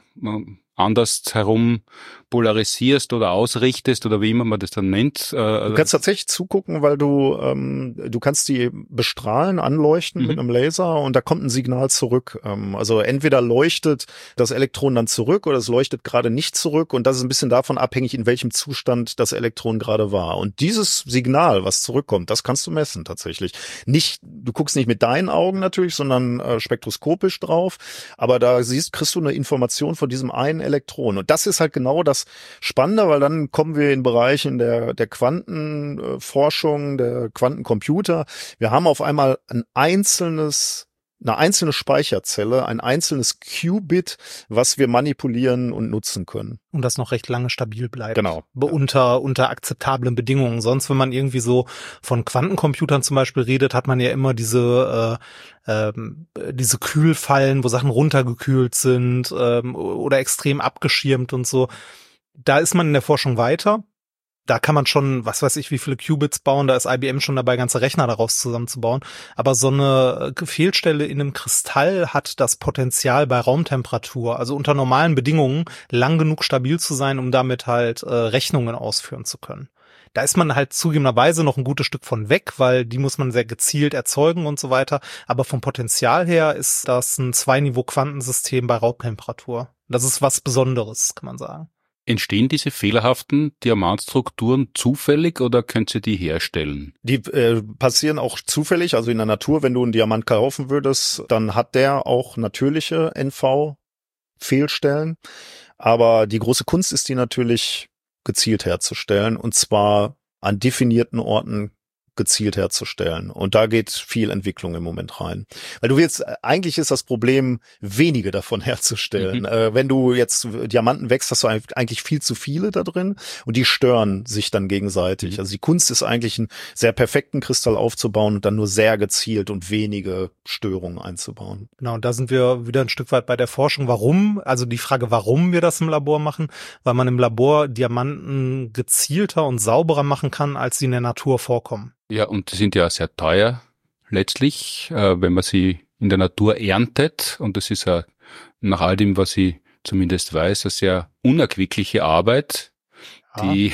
anders herum polarisierst oder ausrichtest oder wie immer man das dann nennt. Du kannst tatsächlich zugucken, weil du ähm, du kannst die bestrahlen, anleuchten mhm. mit einem Laser und da kommt ein Signal zurück. Ähm, also entweder leuchtet das Elektron dann zurück oder es leuchtet gerade nicht zurück und das ist ein bisschen davon abhängig, in welchem Zustand das Elektron gerade war. Und dieses Signal, was zurückkommt, das kannst du messen tatsächlich. Nicht, du guckst nicht mit deinen Augen natürlich, sondern äh, spektroskopisch drauf, aber da siehst, kriegst du eine Information von diesem einen Elektron. Und das ist halt genau das Spannende, weil dann kommen wir in Bereichen der, der Quantenforschung, der Quantencomputer. Wir haben auf einmal ein einzelnes, eine einzelne Speicherzelle, ein einzelnes Qubit, was wir manipulieren und nutzen können. Und das noch recht lange stabil bleibt. Genau. Unter, unter akzeptablen Bedingungen. Sonst, wenn man irgendwie so von Quantencomputern zum Beispiel redet, hat man ja immer diese, äh, ähm, diese Kühlfallen, wo Sachen runtergekühlt sind, ähm, oder extrem abgeschirmt und so. Da ist man in der Forschung weiter. Da kann man schon, was weiß ich, wie viele Qubits bauen. Da ist I B M schon dabei, ganze Rechner daraus zusammenzubauen. Aber so eine Fehlstelle in einem Kristall hat das Potenzial bei Raumtemperatur, also unter normalen Bedingungen, lang genug stabil zu sein, um damit halt äh, Rechnungen ausführen zu können. Da ist man halt zugegebenerweise noch ein gutes Stück von weg, weil die muss man sehr gezielt erzeugen und so weiter. Aber vom Potenzial her ist das ein Zwei-Niveau-Quantensystem bei Raumtemperatur. Das ist was Besonderes, kann man sagen. Entstehen diese fehlerhaften Diamantstrukturen zufällig oder könnt ihr die herstellen? Die äh, passieren auch zufällig, also in der Natur, wenn du einen Diamant kaufen würdest, dann hat der auch natürliche N V-Fehlstellen. Aber die große Kunst ist, die natürlich gezielt herzustellen und zwar an definierten Orten gezielt herzustellen. Und da geht viel Entwicklung im Moment rein. Weil du willst, eigentlich ist das Problem, wenige davon herzustellen. Mhm. Äh, wenn du jetzt Diamanten wächst, hast du eigentlich viel zu viele da drin und die stören sich dann gegenseitig. Mhm. Also die Kunst ist eigentlich, einen sehr perfekten Kristall aufzubauen und dann nur sehr gezielt und wenige Störungen einzubauen. Genau, und da sind wir wieder ein Stück weit bei der Forschung. Warum? Also die Frage, warum wir das im Labor machen, weil man im Labor Diamanten gezielter und sauberer machen kann, als sie in der Natur vorkommen. Ja, und die sind ja sehr teuer letztlich, äh, wenn man sie in der Natur erntet. Und das ist ja nach all dem, was ich zumindest weiß, eine sehr unerquickliche Arbeit, ja. die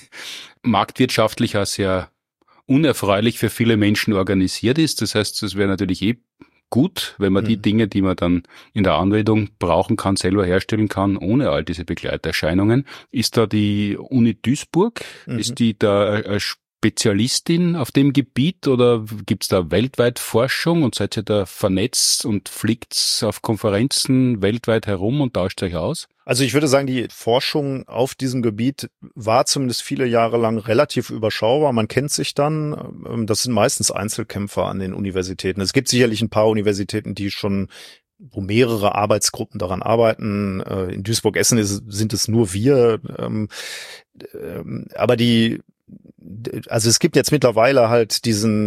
marktwirtschaftlich auch sehr unerfreulich für viele Menschen organisiert ist. Das heißt, es wäre natürlich eh gut, wenn man mhm. die Dinge, die man dann in der Anwendung brauchen kann, selber herstellen kann, ohne all diese Begleiterscheinungen. Ist da die Uni Duisburg, mhm. ist die da eine Spezialistin auf dem Gebiet oder gibt's da weltweit Forschung und seid ihr da vernetzt und fliegt auf Konferenzen weltweit herum und tauscht euch aus? Also ich würde sagen, die Forschung auf diesem Gebiet war zumindest viele Jahre lang relativ überschaubar. Man kennt sich dann. Das sind meistens Einzelkämpfer an den Universitäten. Es gibt sicherlich ein paar Universitäten, die schon wo mehrere Arbeitsgruppen daran arbeiten. In Duisburg-Essen ist, sind es nur wir. Aber die Also es gibt jetzt mittlerweile halt diesen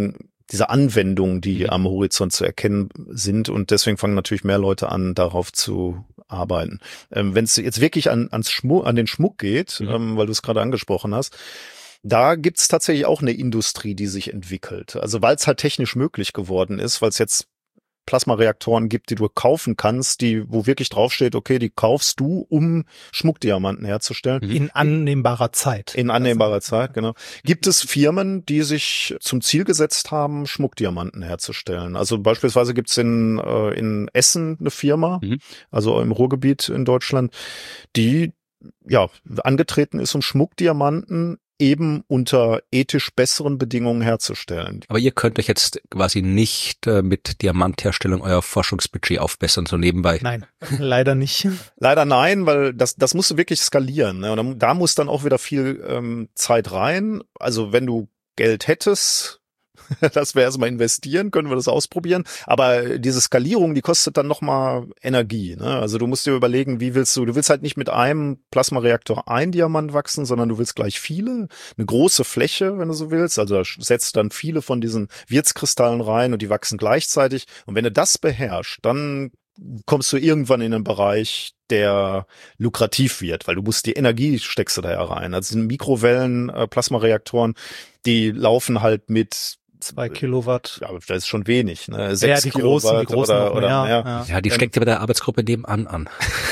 diese Anwendungen, die Mhm. am Horizont zu erkennen sind. Und deswegen fangen natürlich mehr Leute an, darauf zu arbeiten. Ähm, wenn es jetzt wirklich an, ans Schmuck, an den Schmuck geht, Mhm. ähm, weil du es gerade angesprochen hast, da gibt's tatsächlich auch eine Industrie, die sich entwickelt. Also weil es halt technisch möglich geworden ist, weil es jetzt Plasmareaktoren gibt, die du kaufen kannst, die, wo wirklich draufsteht, okay, die kaufst du, um Schmuckdiamanten herzustellen. Mhm. In annehmbarer Zeit. In annehmbarer Zeit, genau. Gibt es Firmen, die sich zum Ziel gesetzt haben, Schmuckdiamanten herzustellen? Also beispielsweise gibt es in, äh, in Essen eine Firma, Mhm. also im Ruhrgebiet in Deutschland, die ja angetreten ist, um Schmuckdiamanten eben unter ethisch besseren Bedingungen herzustellen. Aber ihr könnt euch jetzt quasi nicht äh, mit Diamantherstellung euer Forschungsbudget aufbessern, so nebenbei. Nein, leider nicht. Leider nein, weil das, das musst du wirklich skalieren. Ne? Und da, da muss dann auch wieder viel ähm, Zeit rein. Also wenn du Geld hättest, das wir erstmal investieren, können wir das ausprobieren. Aber diese Skalierung, die kostet dann nochmal Energie. Ne? Also du musst dir überlegen, wie willst du, du willst halt nicht mit einem Plasmareaktor ein Diamant wachsen, sondern du willst gleich viele, eine große Fläche, wenn du so willst. Also da setzt dann viele von diesen Wirtskristallen rein und die wachsen gleichzeitig. Und wenn du das beherrschst, dann kommst du irgendwann in einen Bereich, der lukrativ wird, weil du musst die Energie steckst du da ja rein. Also die Mikrowellen, äh, Plasmareaktoren, die laufen halt mit Zwei Kilowatt. ja, das ist schon wenig, ne? Sechs Ja, die großen, die Kilowatt großen oder, noch oder mehr. mehr. Ja. Ja, die Ähm, steckt ja bei der Arbeitsgruppe nebenan an.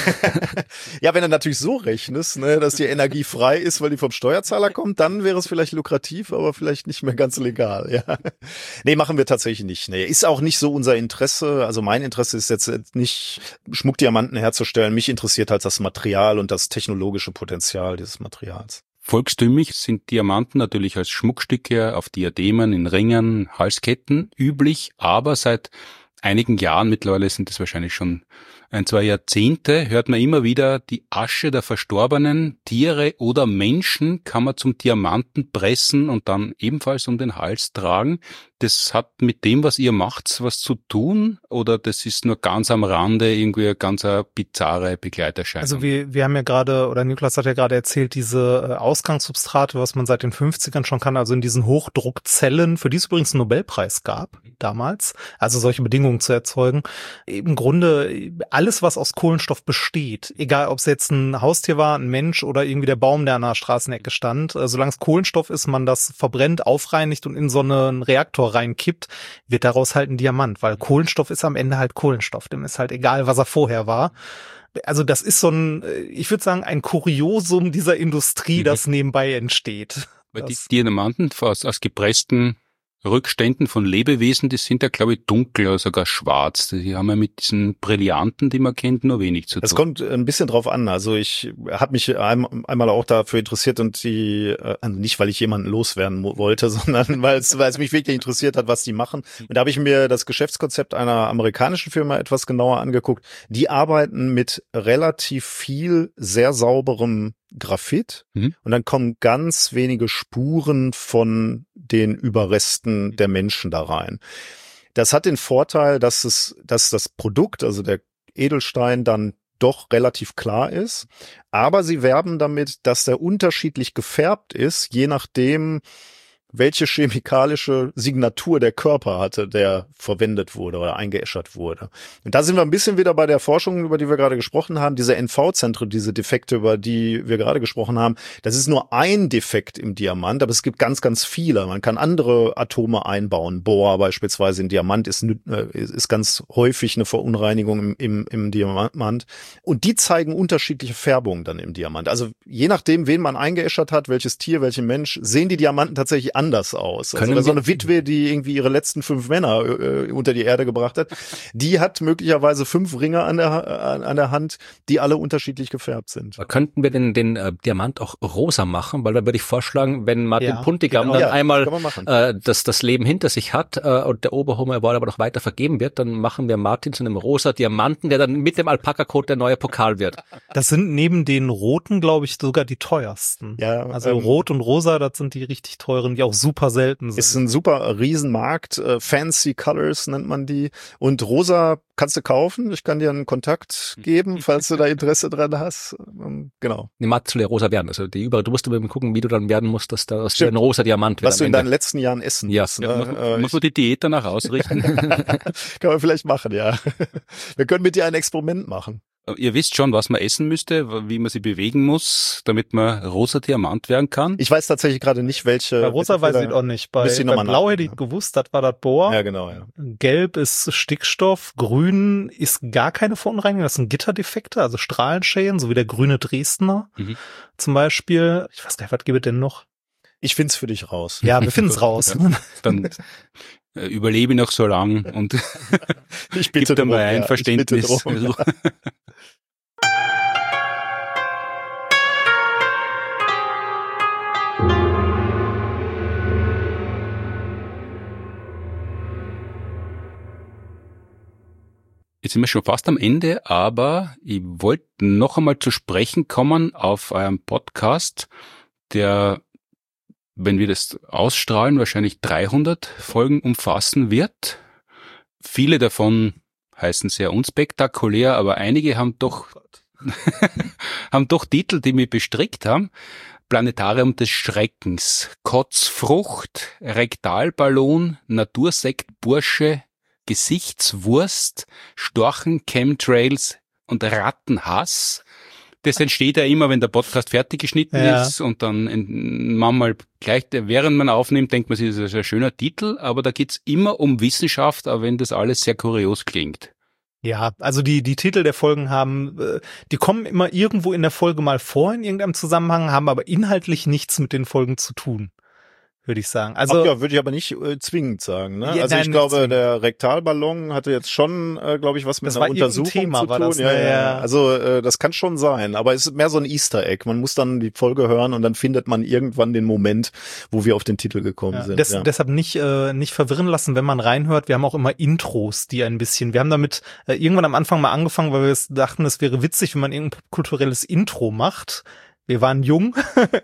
Ja, wenn du natürlich so rechnest, ne, dass die Energie frei ist, weil die vom Steuerzahler kommt, dann wäre es vielleicht lukrativ, aber vielleicht nicht mehr ganz legal, ja. Nee, machen wir tatsächlich nicht. Nee, ist auch nicht so unser Interesse. Also mein Interesse ist jetzt nicht, Schmuckdiamanten herzustellen. Mich interessiert halt das Material und das technologische Potenzial dieses Materials. Volkstümlich sind Diamanten natürlich als Schmuckstücke auf Diademen, in Ringen, Halsketten üblich, aber seit einigen Jahren, mittlerweile sind es wahrscheinlich schon ein, zwei Jahrzehnte, hört man immer wieder, die Asche der verstorbenen Tiere oder Menschen kann man zum Diamanten pressen und dann ebenfalls um den Hals tragen. Das hat mit dem, was ihr macht, was zu tun oder das ist nur ganz am Rande irgendwie eine ganz eine bizarre Begleiterscheinung? Also wir, wir haben ja gerade, oder Niklas hat ja gerade erzählt, diese äh, Ausgangssubstrate, was man seit den fünfzigern schon kann, also in diesen Hochdruckzellen, für die es übrigens einen Nobelpreis gab damals, also solche Bedingungen zu erzeugen. Im Grunde alles, was aus Kohlenstoff besteht, egal ob es jetzt ein Haustier war, ein Mensch oder irgendwie der Baum, der an der Straßenecke stand, äh, solange es Kohlenstoff ist, man das verbrennt, aufreinigt und in so einen Reaktor reinkippt, wird daraus halt ein Diamant, weil Kohlenstoff ist am Ende halt Kohlenstoff, dem ist halt egal, was er vorher war. Also das ist so ein, ich würde sagen, ein Kuriosum dieser Industrie, Mhm. das nebenbei entsteht. Weil die Das- Diamanten aus, aus gepressten Rückständen von Lebewesen, die sind ja, glaube ich, dunkel oder sogar schwarz. Die haben ja mit diesen Brillanten, die man kennt, nur wenig zu tun. Es kommt ein bisschen drauf an. Also ich habe mich ein, einmal auch dafür interessiert und die, äh, also nicht, weil ich jemanden loswerden mo- wollte, sondern weil es, weil es mich wirklich interessiert hat, was die machen. Und da habe ich mir das Geschäftskonzept einer amerikanischen Firma etwas genauer angeguckt. Die arbeiten mit relativ viel sehr sauberem Graphit Mhm. und dann kommen ganz wenige Spuren von den Überresten der Menschen da rein. Das hat den Vorteil, dass es, dass das Produkt, also der Edelstein, dann doch relativ klar ist. Aber sie werben damit, dass der unterschiedlich gefärbt ist, je nachdem, welche chemikalische Signatur der Körper hatte, der verwendet wurde oder eingeäschert wurde. Und da sind wir ein bisschen wieder bei der Forschung, über die wir gerade gesprochen haben. Diese N V-Zentren, diese Defekte, über die wir gerade gesprochen haben, das ist nur ein Defekt im Diamant, aber es gibt ganz, ganz viele. Man kann andere Atome einbauen. Bohr beispielsweise in Diamant ist, äh, ist ganz häufig eine Verunreinigung im, im, im Diamant. Und die zeigen unterschiedliche Färbungen dann im Diamant. Also je nachdem, wen man eingeäschert hat, welches Tier, welchen Mensch, sehen die Diamanten tatsächlich anders aus. Also Können so eine Witwe, die irgendwie ihre letzten fünf Männer äh, unter die Erde gebracht hat, die hat möglicherweise fünf Ringe an der, an, an der Hand, die alle unterschiedlich gefärbt sind. Könnten wir den, den äh, Diamant auch rosa machen? Weil da würde ich vorschlagen, wenn Martin Ja, Puntigam genau. dann Ja, einmal kann man machen. äh, das, das Leben hinter sich hat äh, und der Oberhomer Award aber noch weiter vergeben wird, dann machen wir Martin zu einem rosa Diamanten, der dann mit dem Alpaka-Code der neue Pokal wird. Das sind neben den roten, glaube ich, sogar die teuersten. Ja, Also ähm, rot und rosa, das sind die richtig teuren, die auch super selten sind. Ist ein super Riesenmarkt, äh, Fancy Colors nennt man die. Und rosa kannst du kaufen. Ich kann dir einen Kontakt geben, falls du da Interesse dran hast. Ähm, genau. Die Matz soll ja rosa werden. Also die über, du musst immer gucken, wie du dann werden musst, dass da aus dir ein rosa Diamant wird. Was du in deinen letzten Jahren essen ja. musst. Ne? Ja, muss, äh, muss man die Diät danach ausrichten? Kann man vielleicht machen, ja. Wir können mit dir ein Experiment machen. Ihr wisst schon, was man essen müsste, wie man sich bewegen muss, damit man rosa Diamant werden kann. Ich weiß tatsächlich gerade nicht, welche. Bei rosa weiß ich auch nicht. Bei, bei blau hätte ich gewusst, das war das Bohr. Ja, genau, ja. Gelb ist Stickstoff, grün ist gar keine Verunreinigung, das sind Gitterdefekte, also Strahlenschäden, so wie der grüne Dresdner Mhm. zum Beispiel. Ich weiß gar nicht, was gibt es denn noch? Ich find's für dich raus. Ja, wir finden's raus. Ja, dann äh, überlebe ich noch so lang und ich bitte gib dir mal drum, ein ja, Verständnis. Ich bitte drum. Jetzt sind wir schon fast am Ende, aber ich wollte noch einmal zu sprechen kommen auf eurem Podcast, der, wenn wir das ausstrahlen, wahrscheinlich dreihundert Folgen umfassen wird. Viele davon heißen sehr unspektakulär, aber einige haben doch, haben doch Titel, die mich bestrickt haben. Planetarium des Schreckens, Kotzfrucht, Rektalballon, Natursekt Bursche, Gesichtswurst, Storchen, Chemtrails und Rattenhass. Das entsteht ja immer, wenn der Podcast fertig geschnitten Ja. ist und dann manchmal gleich, während man aufnimmt, denkt man sich, das ist ein schöner Titel, aber da geht's immer um Wissenschaft, auch wenn das alles sehr kurios klingt. Ja, also die die Titel der Folgen haben, äh, die kommen immer irgendwo in der Folge mal vor in irgendeinem Zusammenhang, haben aber inhaltlich nichts mit den Folgen zu tun, würde ich sagen. Also Ach ja, würde ich aber nicht äh, zwingend sagen. Ne? Ja, also nein, ich nicht glaube, zwingend. der Rektalballon hatte jetzt schon, äh, glaube ich, was mit Das einer war irgendein Untersuchung Thema, zu war tun. das, ja, ne? ja, Ja. ja. Also äh, das kann schon sein, aber es ist mehr so ein Easter Egg. Man muss dann die Folge hören und dann findet man irgendwann den Moment, wo wir auf den Titel gekommen Ja, sind. des, ja. Deshalb nicht äh, nicht verwirren lassen, wenn man reinhört. Wir haben auch immer Intros, die ein bisschen. Wir haben damit äh, irgendwann am Anfang mal angefangen, weil wir es dachten, es wäre witzig, wenn man irgendein kulturelles Intro macht. Wir waren jung,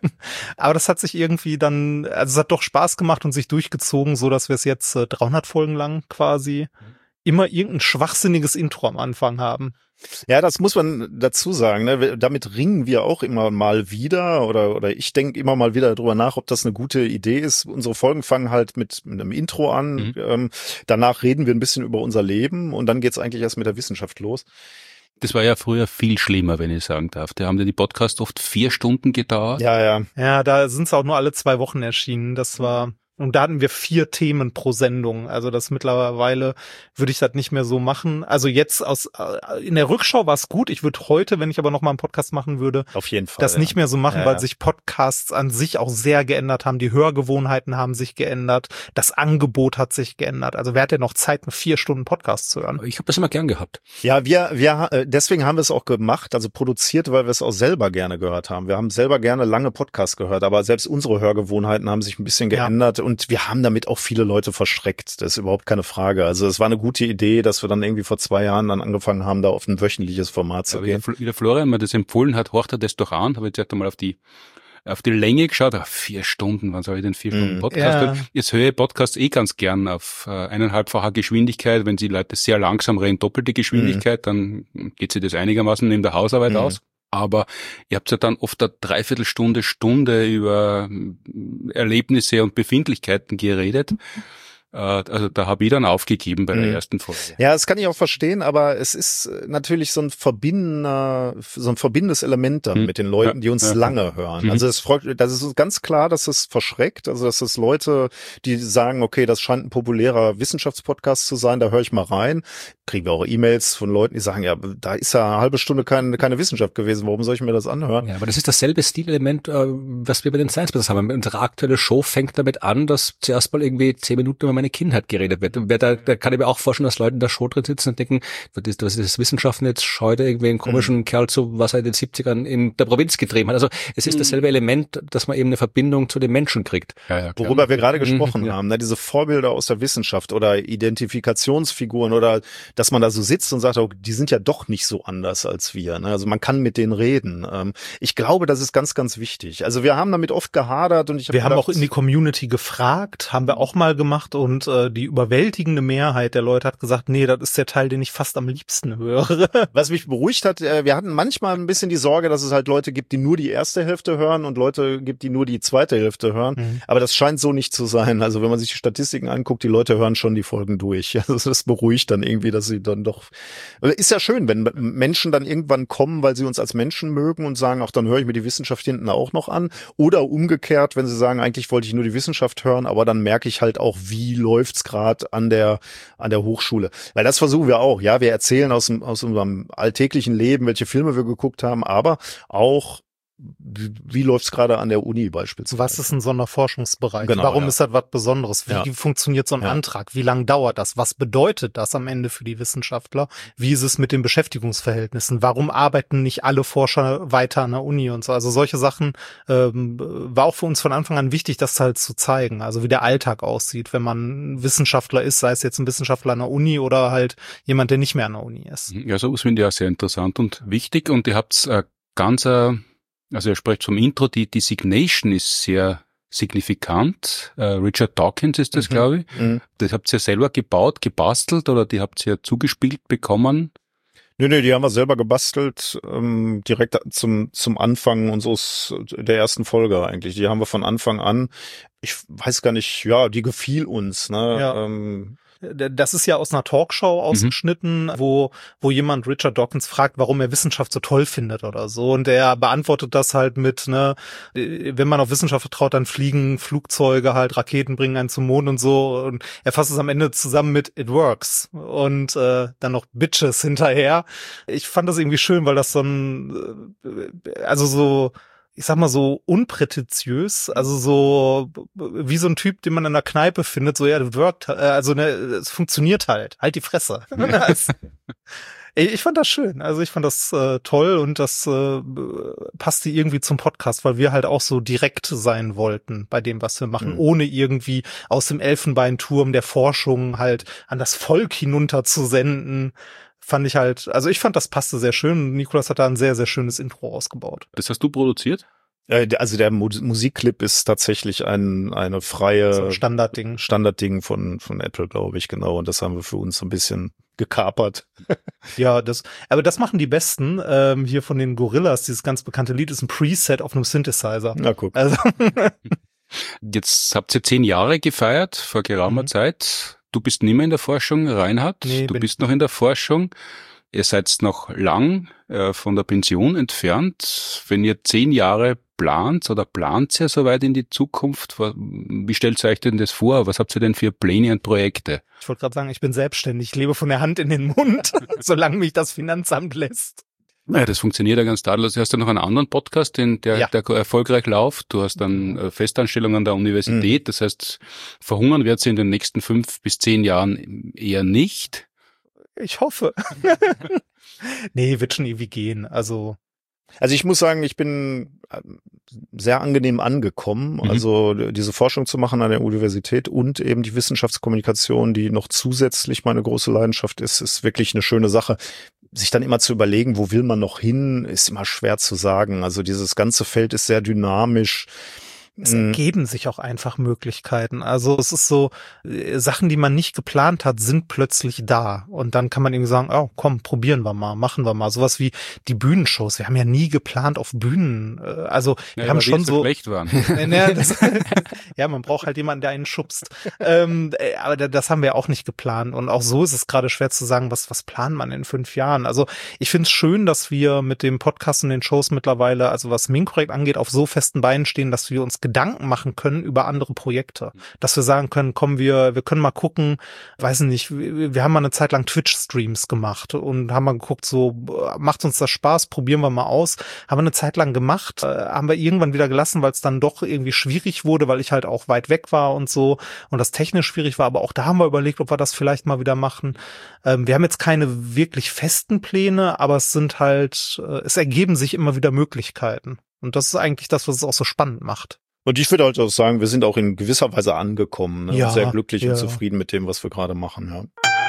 aber das hat sich irgendwie dann, also es hat doch Spaß gemacht und sich durchgezogen, so dass wir es jetzt äh, dreihundert Folgen lang quasi immer irgendein schwachsinniges Intro am Anfang haben. Ja, das muss man dazu sagen. Ne? Damit ringen wir auch immer mal wieder oder oder ich denke immer mal wieder darüber nach, ob das eine gute Idee ist. Unsere Folgen fangen halt mit, mit einem Intro an. Mhm. Ähm, danach reden wir ein bisschen über unser Leben und dann geht's eigentlich erst mit der Wissenschaft los. Das war ja früher viel schlimmer, wenn ich sagen darf. Da haben ja die Podcasts oft vier Stunden gedauert. Ja, ja. Ja, da sind es auch nur alle zwei Wochen erschienen. Das war, und da hatten wir vier Themen pro Sendung. Also das mittlerweile würde ich das nicht mehr so machen. Also jetzt aus äh, in der Rückschau war es gut. Ich würde heute, wenn ich aber noch mal einen Podcast machen würde, Auf jeden Fall. das ja. nicht mehr so machen, Ja, weil ja. sich Podcasts an sich auch sehr geändert haben. Die Hörgewohnheiten haben sich geändert. Das Angebot hat sich geändert. Also wer hat denn noch Zeit, einen vier Stunden Podcast zu hören? Ich habe das immer gern gehabt. Ja, wir, wir, äh, deswegen haben wir es auch gemacht, also produziert, weil wir es auch selber gerne gehört haben. Wir haben selber gerne lange Podcasts gehört, aber selbst unsere Hörgewohnheiten haben sich ein bisschen Ja. geändert und wir haben damit auch viele Leute verschreckt. Das ist überhaupt keine Frage. Also es war eine gute Idee, dass wir dann irgendwie vor zwei Jahren dann angefangen haben, da auf ein wöchentliches Format zu Aber wie der, gehen. Fl- wie der Florian mir das empfohlen hat, horcht er das doch an, habe jetzt erst einmal auf die auf die Länge geschaut, ah, vier Stunden, wann soll ich denn vier Stunden Mhm. Podcast Ja. hören? Jetzt höre ich Podcasts eh ganz gern auf äh, eineinhalbfacher Geschwindigkeit, wenn die Leute sehr langsam reden, doppelte Geschwindigkeit, dann geht sich das einigermaßen neben der Hausarbeit Mhm. aus. Aber ihr habt ja dann oft eine Dreiviertelstunde, Stunde über Erlebnisse und Befindlichkeiten geredet. Äh, also da habe ich dann aufgegeben bei der Mhm. ersten Folge. Ja, das kann ich auch verstehen, aber es ist äh, natürlich so ein verbindender, so ein verbindendes Element dann Mhm. mit den Leuten, Ja, die uns ja. lange hören. Mhm. Also es freut, das ist uns ganz klar, dass es verschreckt, also dass es Leute, die sagen, okay, das scheint ein populärer Wissenschaftspodcast zu sein, da höre ich mal rein. Kriegen wir auch E-Mails von Leuten, die sagen, ja, da ist ja eine halbe Stunde keine, keine Wissenschaft gewesen, warum soll ich mir das anhören? Ja, aber das ist dasselbe Stilelement, äh, was wir bei den Science Business haben. Unsere aktuelle Show fängt damit an, dass zuerst mal irgendwie zehn Minuten über meine Kindheit geredet wird. Da, da kann ich mir auch vorstellen, dass Leute in der Show drin sitzen und denken, was ist, was ist das Wissenschaften jetzt? Schaut irgendwie einen komischen mhm. Kerl zu, was er in den siebzigern in der Provinz getrieben hat. Also es ist mhm. dasselbe Element, dass man eben eine Verbindung zu den Menschen kriegt. Ja, ja, worüber wir gerade gesprochen mhm, ja. haben, ne? Diese Vorbilder aus der Wissenschaft oder Identifikationsfiguren oder dass man da so sitzt und sagt, oh, die sind ja doch nicht so anders als wir. Ne? Also man kann mit denen reden. Ähm, ich glaube, das ist ganz, ganz wichtig. Also wir haben damit oft gehadert und ich hab Wir gedacht, haben auch in die Community gefragt, haben wir auch mal gemacht und äh, die überwältigende Mehrheit der Leute hat gesagt, nee, das ist der Teil, den ich fast am liebsten höre. Was mich beruhigt hat, äh, wir hatten manchmal ein bisschen die Sorge, dass es halt Leute gibt, die nur die erste Hälfte hören und Leute gibt, die nur die zweite Hälfte hören. Mhm. Aber das scheint so nicht zu sein. Also wenn man sich die Statistiken anguckt, die Leute hören schon die Folgen durch. Also das beruhigt dann irgendwie, dass sie dann doch... Ist ja schön, wenn Menschen dann irgendwann kommen, weil sie uns als Menschen mögen und sagen, ach, dann höre ich mir die Wissenschaft hinten auch noch an. Oder umgekehrt, wenn sie sagen, eigentlich wollte ich nur die Wissenschaft hören, aber dann merke ich halt auch, wie läuft's gerade an der an der Hochschule. Weil das versuchen wir auch. Ja, wir erzählen aus, dem, aus unserem alltäglichen Leben, welche Filme wir geguckt haben, aber auch Wie, wie läuft's gerade an der Uni beispielsweise? Was ist ein Sonderforschungsbereich? Genau, Warum ja. ist das was Besonderes? Wie Ja. funktioniert so ein Ja. Antrag? Wie lange dauert das? Was bedeutet das am Ende für die Wissenschaftler? Wie ist es mit den Beschäftigungsverhältnissen? Warum arbeiten nicht alle Forscher weiter an der Uni und so? Also solche Sachen ähm, war auch für uns von Anfang an wichtig, das halt zu zeigen. Also wie der Alltag aussieht, wenn man Wissenschaftler ist, sei es jetzt ein Wissenschaftler an der Uni oder halt jemand, der nicht mehr an der Uni ist. Ja, sowas finde ich auch sehr interessant und wichtig und ihr habt äh, ganz äh, Also er spricht vom Intro, die Designation ist sehr signifikant. Äh, Richard Dawkins ist das, Mhm. glaube ich. Mhm. Das habt ihr selber gebaut, gebastelt oder die habt ihr zugespielt bekommen? Nö, nö, die haben wir selber gebastelt, ähm, direkt zum zum Anfang unseres der ersten Folge eigentlich. Die haben wir von Anfang an. Ich weiß gar nicht, ja, die gefiel uns, ne? Ja. Ähm, Das ist ja aus einer Talkshow ausgeschnitten, mhm. wo wo jemand Richard Dawkins fragt, warum er Wissenschaft so toll findet oder so. Und er beantwortet das halt mit, ne, wenn man auf Wissenschaft vertraut, dann fliegen Flugzeuge halt, Raketen bringen einen zum Mond und so. Und er fasst es am Ende zusammen mit It works. Und äh, dann noch Bitches hinterher. Ich fand das irgendwie schön, weil das so ein, also so, ich sag mal so unprätentiös, also so wie so ein Typ, den man in der Kneipe findet, so ja, das worked, also ne, es funktioniert halt, halt die Fresse. Ich fand das schön, also ich fand das äh, toll und das äh, passte irgendwie zum Podcast, weil wir halt auch so direkt sein wollten bei dem, was wir machen, mhm. ohne irgendwie aus dem Elfenbeinturm der Forschung halt an das Volk hinunter zu senden. Fand ich halt, also ich fand, das passte sehr schön. Nikolas hat da ein sehr, sehr schönes Intro ausgebaut. Das hast du produziert? Also der Mu- Musikclip ist tatsächlich ein eine freie So ein Standardding. Standardding von von Apple, glaube ich, genau. Und das haben wir für uns so ein bisschen gekapert. Ja, das, aber das machen die Besten. Ähm, hier von den Gorillas, dieses ganz bekannte Lied ist ein Preset auf einem Synthesizer. Na guck. Also Jetzt habt ihr zehn Jahre gefeiert, vor geraumer Mhm. Zeit. Du bist nicht mehr in der Forschung, Reinhard. Nee, du bin- bist noch in der Forschung. Ihr seid noch lang äh, von der Pension entfernt. Wenn ihr zehn Jahre plant oder plant ihr so weit in die Zukunft, wa- wie stellt ihr euch denn das vor? Was habt ihr denn für Pläne und Projekte? ich wollte gerade sagen, ich bin selbstständig, ich lebe von der Hand in den Mund, solange mich das Finanzamt lässt. Naja, das funktioniert ja ganz tadellos. Du hast ja noch einen anderen Podcast, den, der, Ja. der erfolgreich läuft. Du hast dann äh, Festanstellung an der Universität. Das heißt, verhungern wird sie in den nächsten fünf bis zehn Jahren eher nicht. Ich hoffe. Nee, wird schon ewig gehen. Also Also ich muss sagen, ich bin sehr angenehm angekommen, Mhm. also diese Forschung zu machen an der Universität und eben die Wissenschaftskommunikation, die noch zusätzlich meine große Leidenschaft ist, ist wirklich eine schöne Sache. Sich dann immer zu überlegen, wo will man noch hin, ist immer schwer zu sagen. Also dieses ganze Feld ist sehr dynamisch. es Mhm. ergeben sich auch einfach Möglichkeiten. Also es ist so, äh, Sachen, die man nicht geplant hat, sind plötzlich da. Und dann kann man irgendwie sagen, oh, komm, probieren wir mal, machen wir mal. Sowas wie die Bühnenshows. Wir haben ja nie geplant auf Bühnen. äh, Also wir Ja, haben weil die schon so so... schlecht waren. Äh, ne, das, ja, man braucht halt jemanden, der einen schubst. Ähm, äh, aber da- das haben wir auch nicht geplant. Und auch so ist es gerade schwer zu sagen, was, was plant man in fünf Jahren. Also ich finde es schön, dass wir mit dem Podcast und den Shows mittlerweile, also was MinCorrect angeht, auf so festen Beinen stehen, dass wir uns Gedanken machen können über andere Projekte. Dass wir sagen können, komm, wir, wir können mal gucken, weiß nicht, wir, wir haben mal eine Zeit lang Twitch-Streams gemacht und haben mal geguckt, so, macht uns das Spaß, probieren wir mal aus. Haben wir eine Zeit lang gemacht, äh, haben wir irgendwann wieder gelassen, weil es dann doch irgendwie schwierig wurde, weil ich halt auch weit weg war und so und das technisch schwierig war, aber auch da haben wir überlegt, ob wir das vielleicht mal wieder machen. Ähm, wir haben jetzt keine wirklich festen Pläne, aber es sind halt, äh, es ergeben sich immer wieder Möglichkeiten. Und das ist eigentlich das, was es auch so spannend macht. Und ich würde halt auch sagen, wir sind auch in gewisser Weise angekommen, ne? Ja, Sehr glücklich ja. und zufrieden mit dem, was wir gerade machen, ja.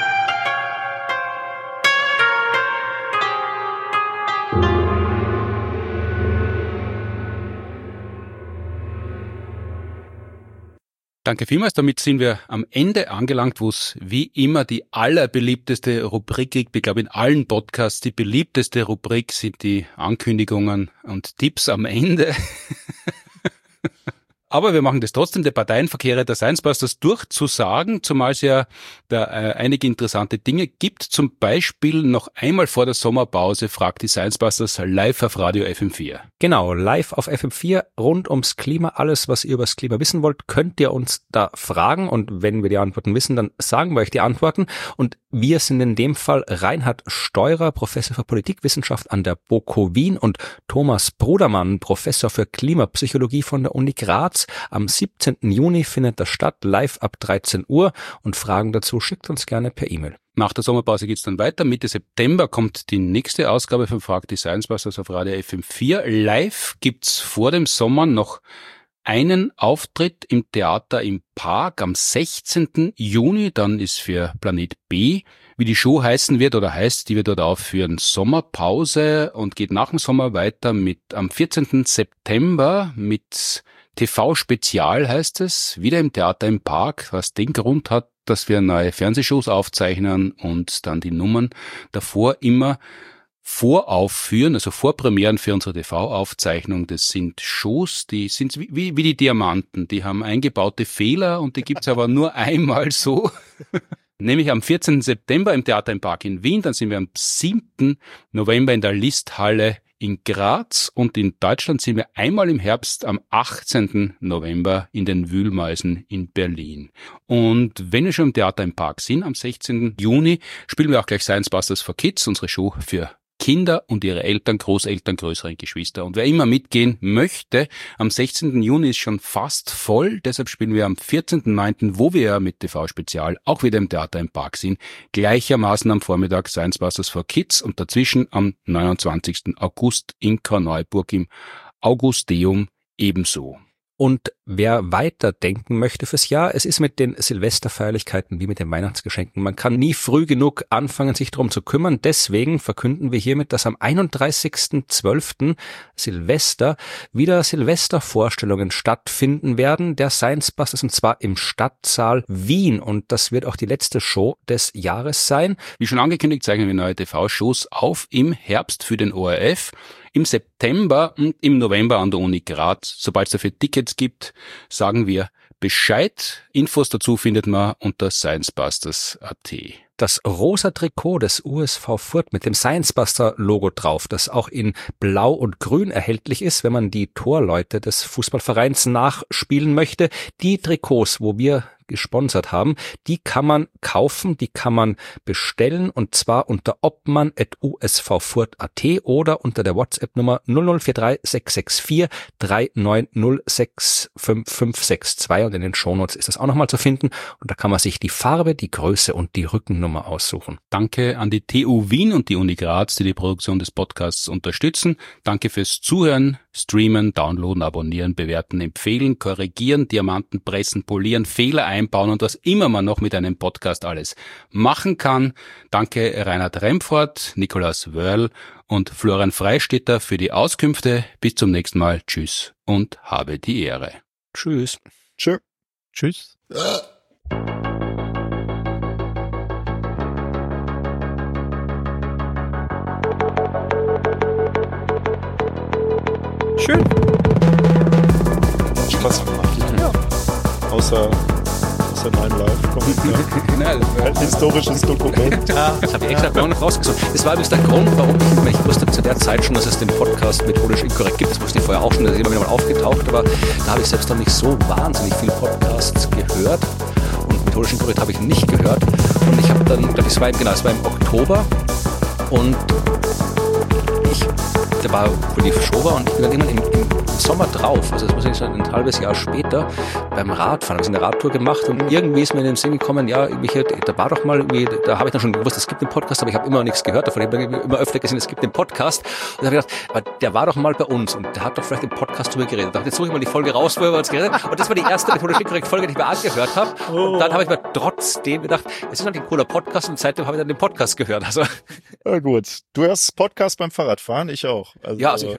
Danke vielmals. Damit sind wir am Ende angelangt, wo es wie immer die allerbeliebteste Rubrik gibt. Ich glaube, in allen Podcasts die beliebteste Rubrik sind die Ankündigungen und Tipps am Ende. Aber wir machen das trotzdem, der Parteienverkehre der Sciencebusters durchzusagen, zumal es ja da äh, einige interessante Dinge gibt. Zum Beispiel noch einmal vor der Sommerpause fragt die Sciencebusters live auf Radio F M vier. Genau, live auf F M vier, rund ums Klima. Alles, was ihr über das Klima wissen wollt, könnt ihr uns da fragen. Und wenn wir die Antworten wissen, dann sagen wir euch die Antworten. Und wir sind in dem Fall Reinhard Steurer, Professor für Politikwissenschaft an der B O K U Wien und Thomas Brudermann, Professor für Klimapsychologie von der Uni Graz. Am siebzehnten Juni findet das statt, live ab dreizehn Uhr. Und Fragen dazu schickt uns gerne per E-Mail. Nach der Sommerpause geht's dann weiter. Mitte September kommt die nächste Ausgabe von Frag die Sciencebusters auf Radio F M vier. Live gibt's vor dem Sommer noch einen Auftritt im Theater im Park am sechzehnten Juni. Dann ist für Planet B, wie die Show heißen wird oder heißt, die wir dort aufführen, Sommerpause und geht nach dem Sommer weiter mit am vierzehnten September mit T V-Spezial heißt es, wieder im Theater im Park, was den Grund hat, dass wir neue Fernsehshows aufzeichnen und dann die Nummern davor immer voraufführen, also Vorpremieren für unsere T V-Aufzeichnung. Das sind Shows, die sind wie, wie die Diamanten, die haben eingebaute Fehler und die gibt's aber nur einmal so. Nämlich am vierzehnten September im Theater im Park in Wien, dann sind wir am siebten November in der Listhalle in Graz und in Deutschland sind wir einmal im Herbst am achtzehnten November in den Wühlmäusen in Berlin. Und wenn wir schon im Theater im Park sind, am sechzehnten Juni spielen wir auch gleich Sciencebusters for Kids, unsere Show für Kinder und ihre Eltern, Großeltern, größere Geschwister. Und wer immer mitgehen möchte, am sechzehnten Juni ist schon fast voll. Deshalb spielen wir am vierzehnten neunten, wo wir ja mit T V-Spezial auch wieder im Theater im Park sind, gleichermaßen am Vormittag Sciencebusters for Kids und dazwischen am neunundzwanzigsten August in Korneuburg im Augusteum ebenso. Und wer weiterdenken möchte fürs Jahr, es ist mit den Silvesterfeierlichkeiten wie mit den Weihnachtsgeschenken. Man kann nie früh genug anfangen, sich darum zu kümmern. Deswegen verkünden wir hiermit, dass am einunddreißigsten zwölften Silvester wieder Silvestervorstellungen stattfinden werden, der Sciencebusters, und zwar im Stadtsaal Wien. Und das wird auch die letzte Show des Jahres sein. Wie schon angekündigt, zeichnen wir neue T V-Shows auf im Herbst für den O R F. Im September und im November an der Uni Graz. Sobald es dafür Tickets gibt, sagen wir Bescheid. Infos dazu findet man unter sciencebusters punkt a t. Das rosa Trikot des U S V Fürth mit dem Sciencebuster-Logo drauf, das auch in Blau und Grün erhältlich ist, wenn man die Torleute des Fußballvereins nachspielen möchte. Die Trikots, wo wir gesponsert haben, die kann man kaufen, die kann man bestellen, und zwar unter obmann at u s v fürth punkt a t oder unter der WhatsApp-Nummer null null vier drei sechs sechs vier drei neun null sechs fünf fünf sechs zwei, und in den Shownotes ist das auch nochmal zu finden, und da kann man sich die Farbe, die Größe und die Rückennummer aussuchen. Danke an die T U Wien und die Uni Graz, die die Produktion des Podcasts unterstützen. Danke fürs Zuhören, Streamen, Downloaden, Abonnieren, Bewerten, Empfehlen, Korrigieren, Diamanten pressen, polieren, Fehler einbauen und was immer man noch mit einem Podcast alles machen kann. Danke Reinhard Remford, Nikolaus Wörl und Florian Freistetter für die Auskünfte. Bis zum nächsten Mal. Tschüss und habe die Ehre. Tschüss. Tschö. Tschüss. Schön. Spaß gemacht. Ja. Außer, außer in einem Live kommt. Ja. Ein historisches Dokument. Ja, das habe ich extra noch rausgesucht. Das war übrigens der Grund, warum ich, ich wusste zu der Zeit schon, dass es den Podcast Methodisch Inkorrekt gibt. Das wusste ich vorher auch schon, da ist immer wieder mal aufgetaucht, aber da habe ich selbst noch nicht so wahnsinnig viele Podcasts gehört. Und Methodisch Inkorrekt habe ich nicht gehört. Und ich habe dann, ich glaube, es war, genau, es war im Oktober und ich, da war, wo die Show war und ich bin dann irgendwann im, im Sommer drauf, also das muss ich sagen, ein halbes Jahr später, beim Radfahren, habe ich eine Radtour gemacht und irgendwie ist mir in den Sinn gekommen, ja, irgendwie, da war doch mal irgendwie, da habe ich dann schon gewusst, es gibt einen Podcast, aber ich habe immer noch nichts gehört davon, ich habe immer öfter gesehen, es gibt einen Podcast und da habe ich gedacht, aber der war doch mal bei uns und der hat doch vielleicht im Podcast drüber geredet. Da dachte ich, jetzt suche ich mal die Folge raus, wo er über uns geredet hat und das war die erste Methodisch Inkorrekt Folge, die ich mir angehört habe und dann habe ich mir trotzdem gedacht, es ist halt ein cooler Podcast und seitdem habe ich dann den Podcast gehört. Also ja, gut. Du hörst Podcast beim Fahrradfahren, ich auch. Also, ja, also ich,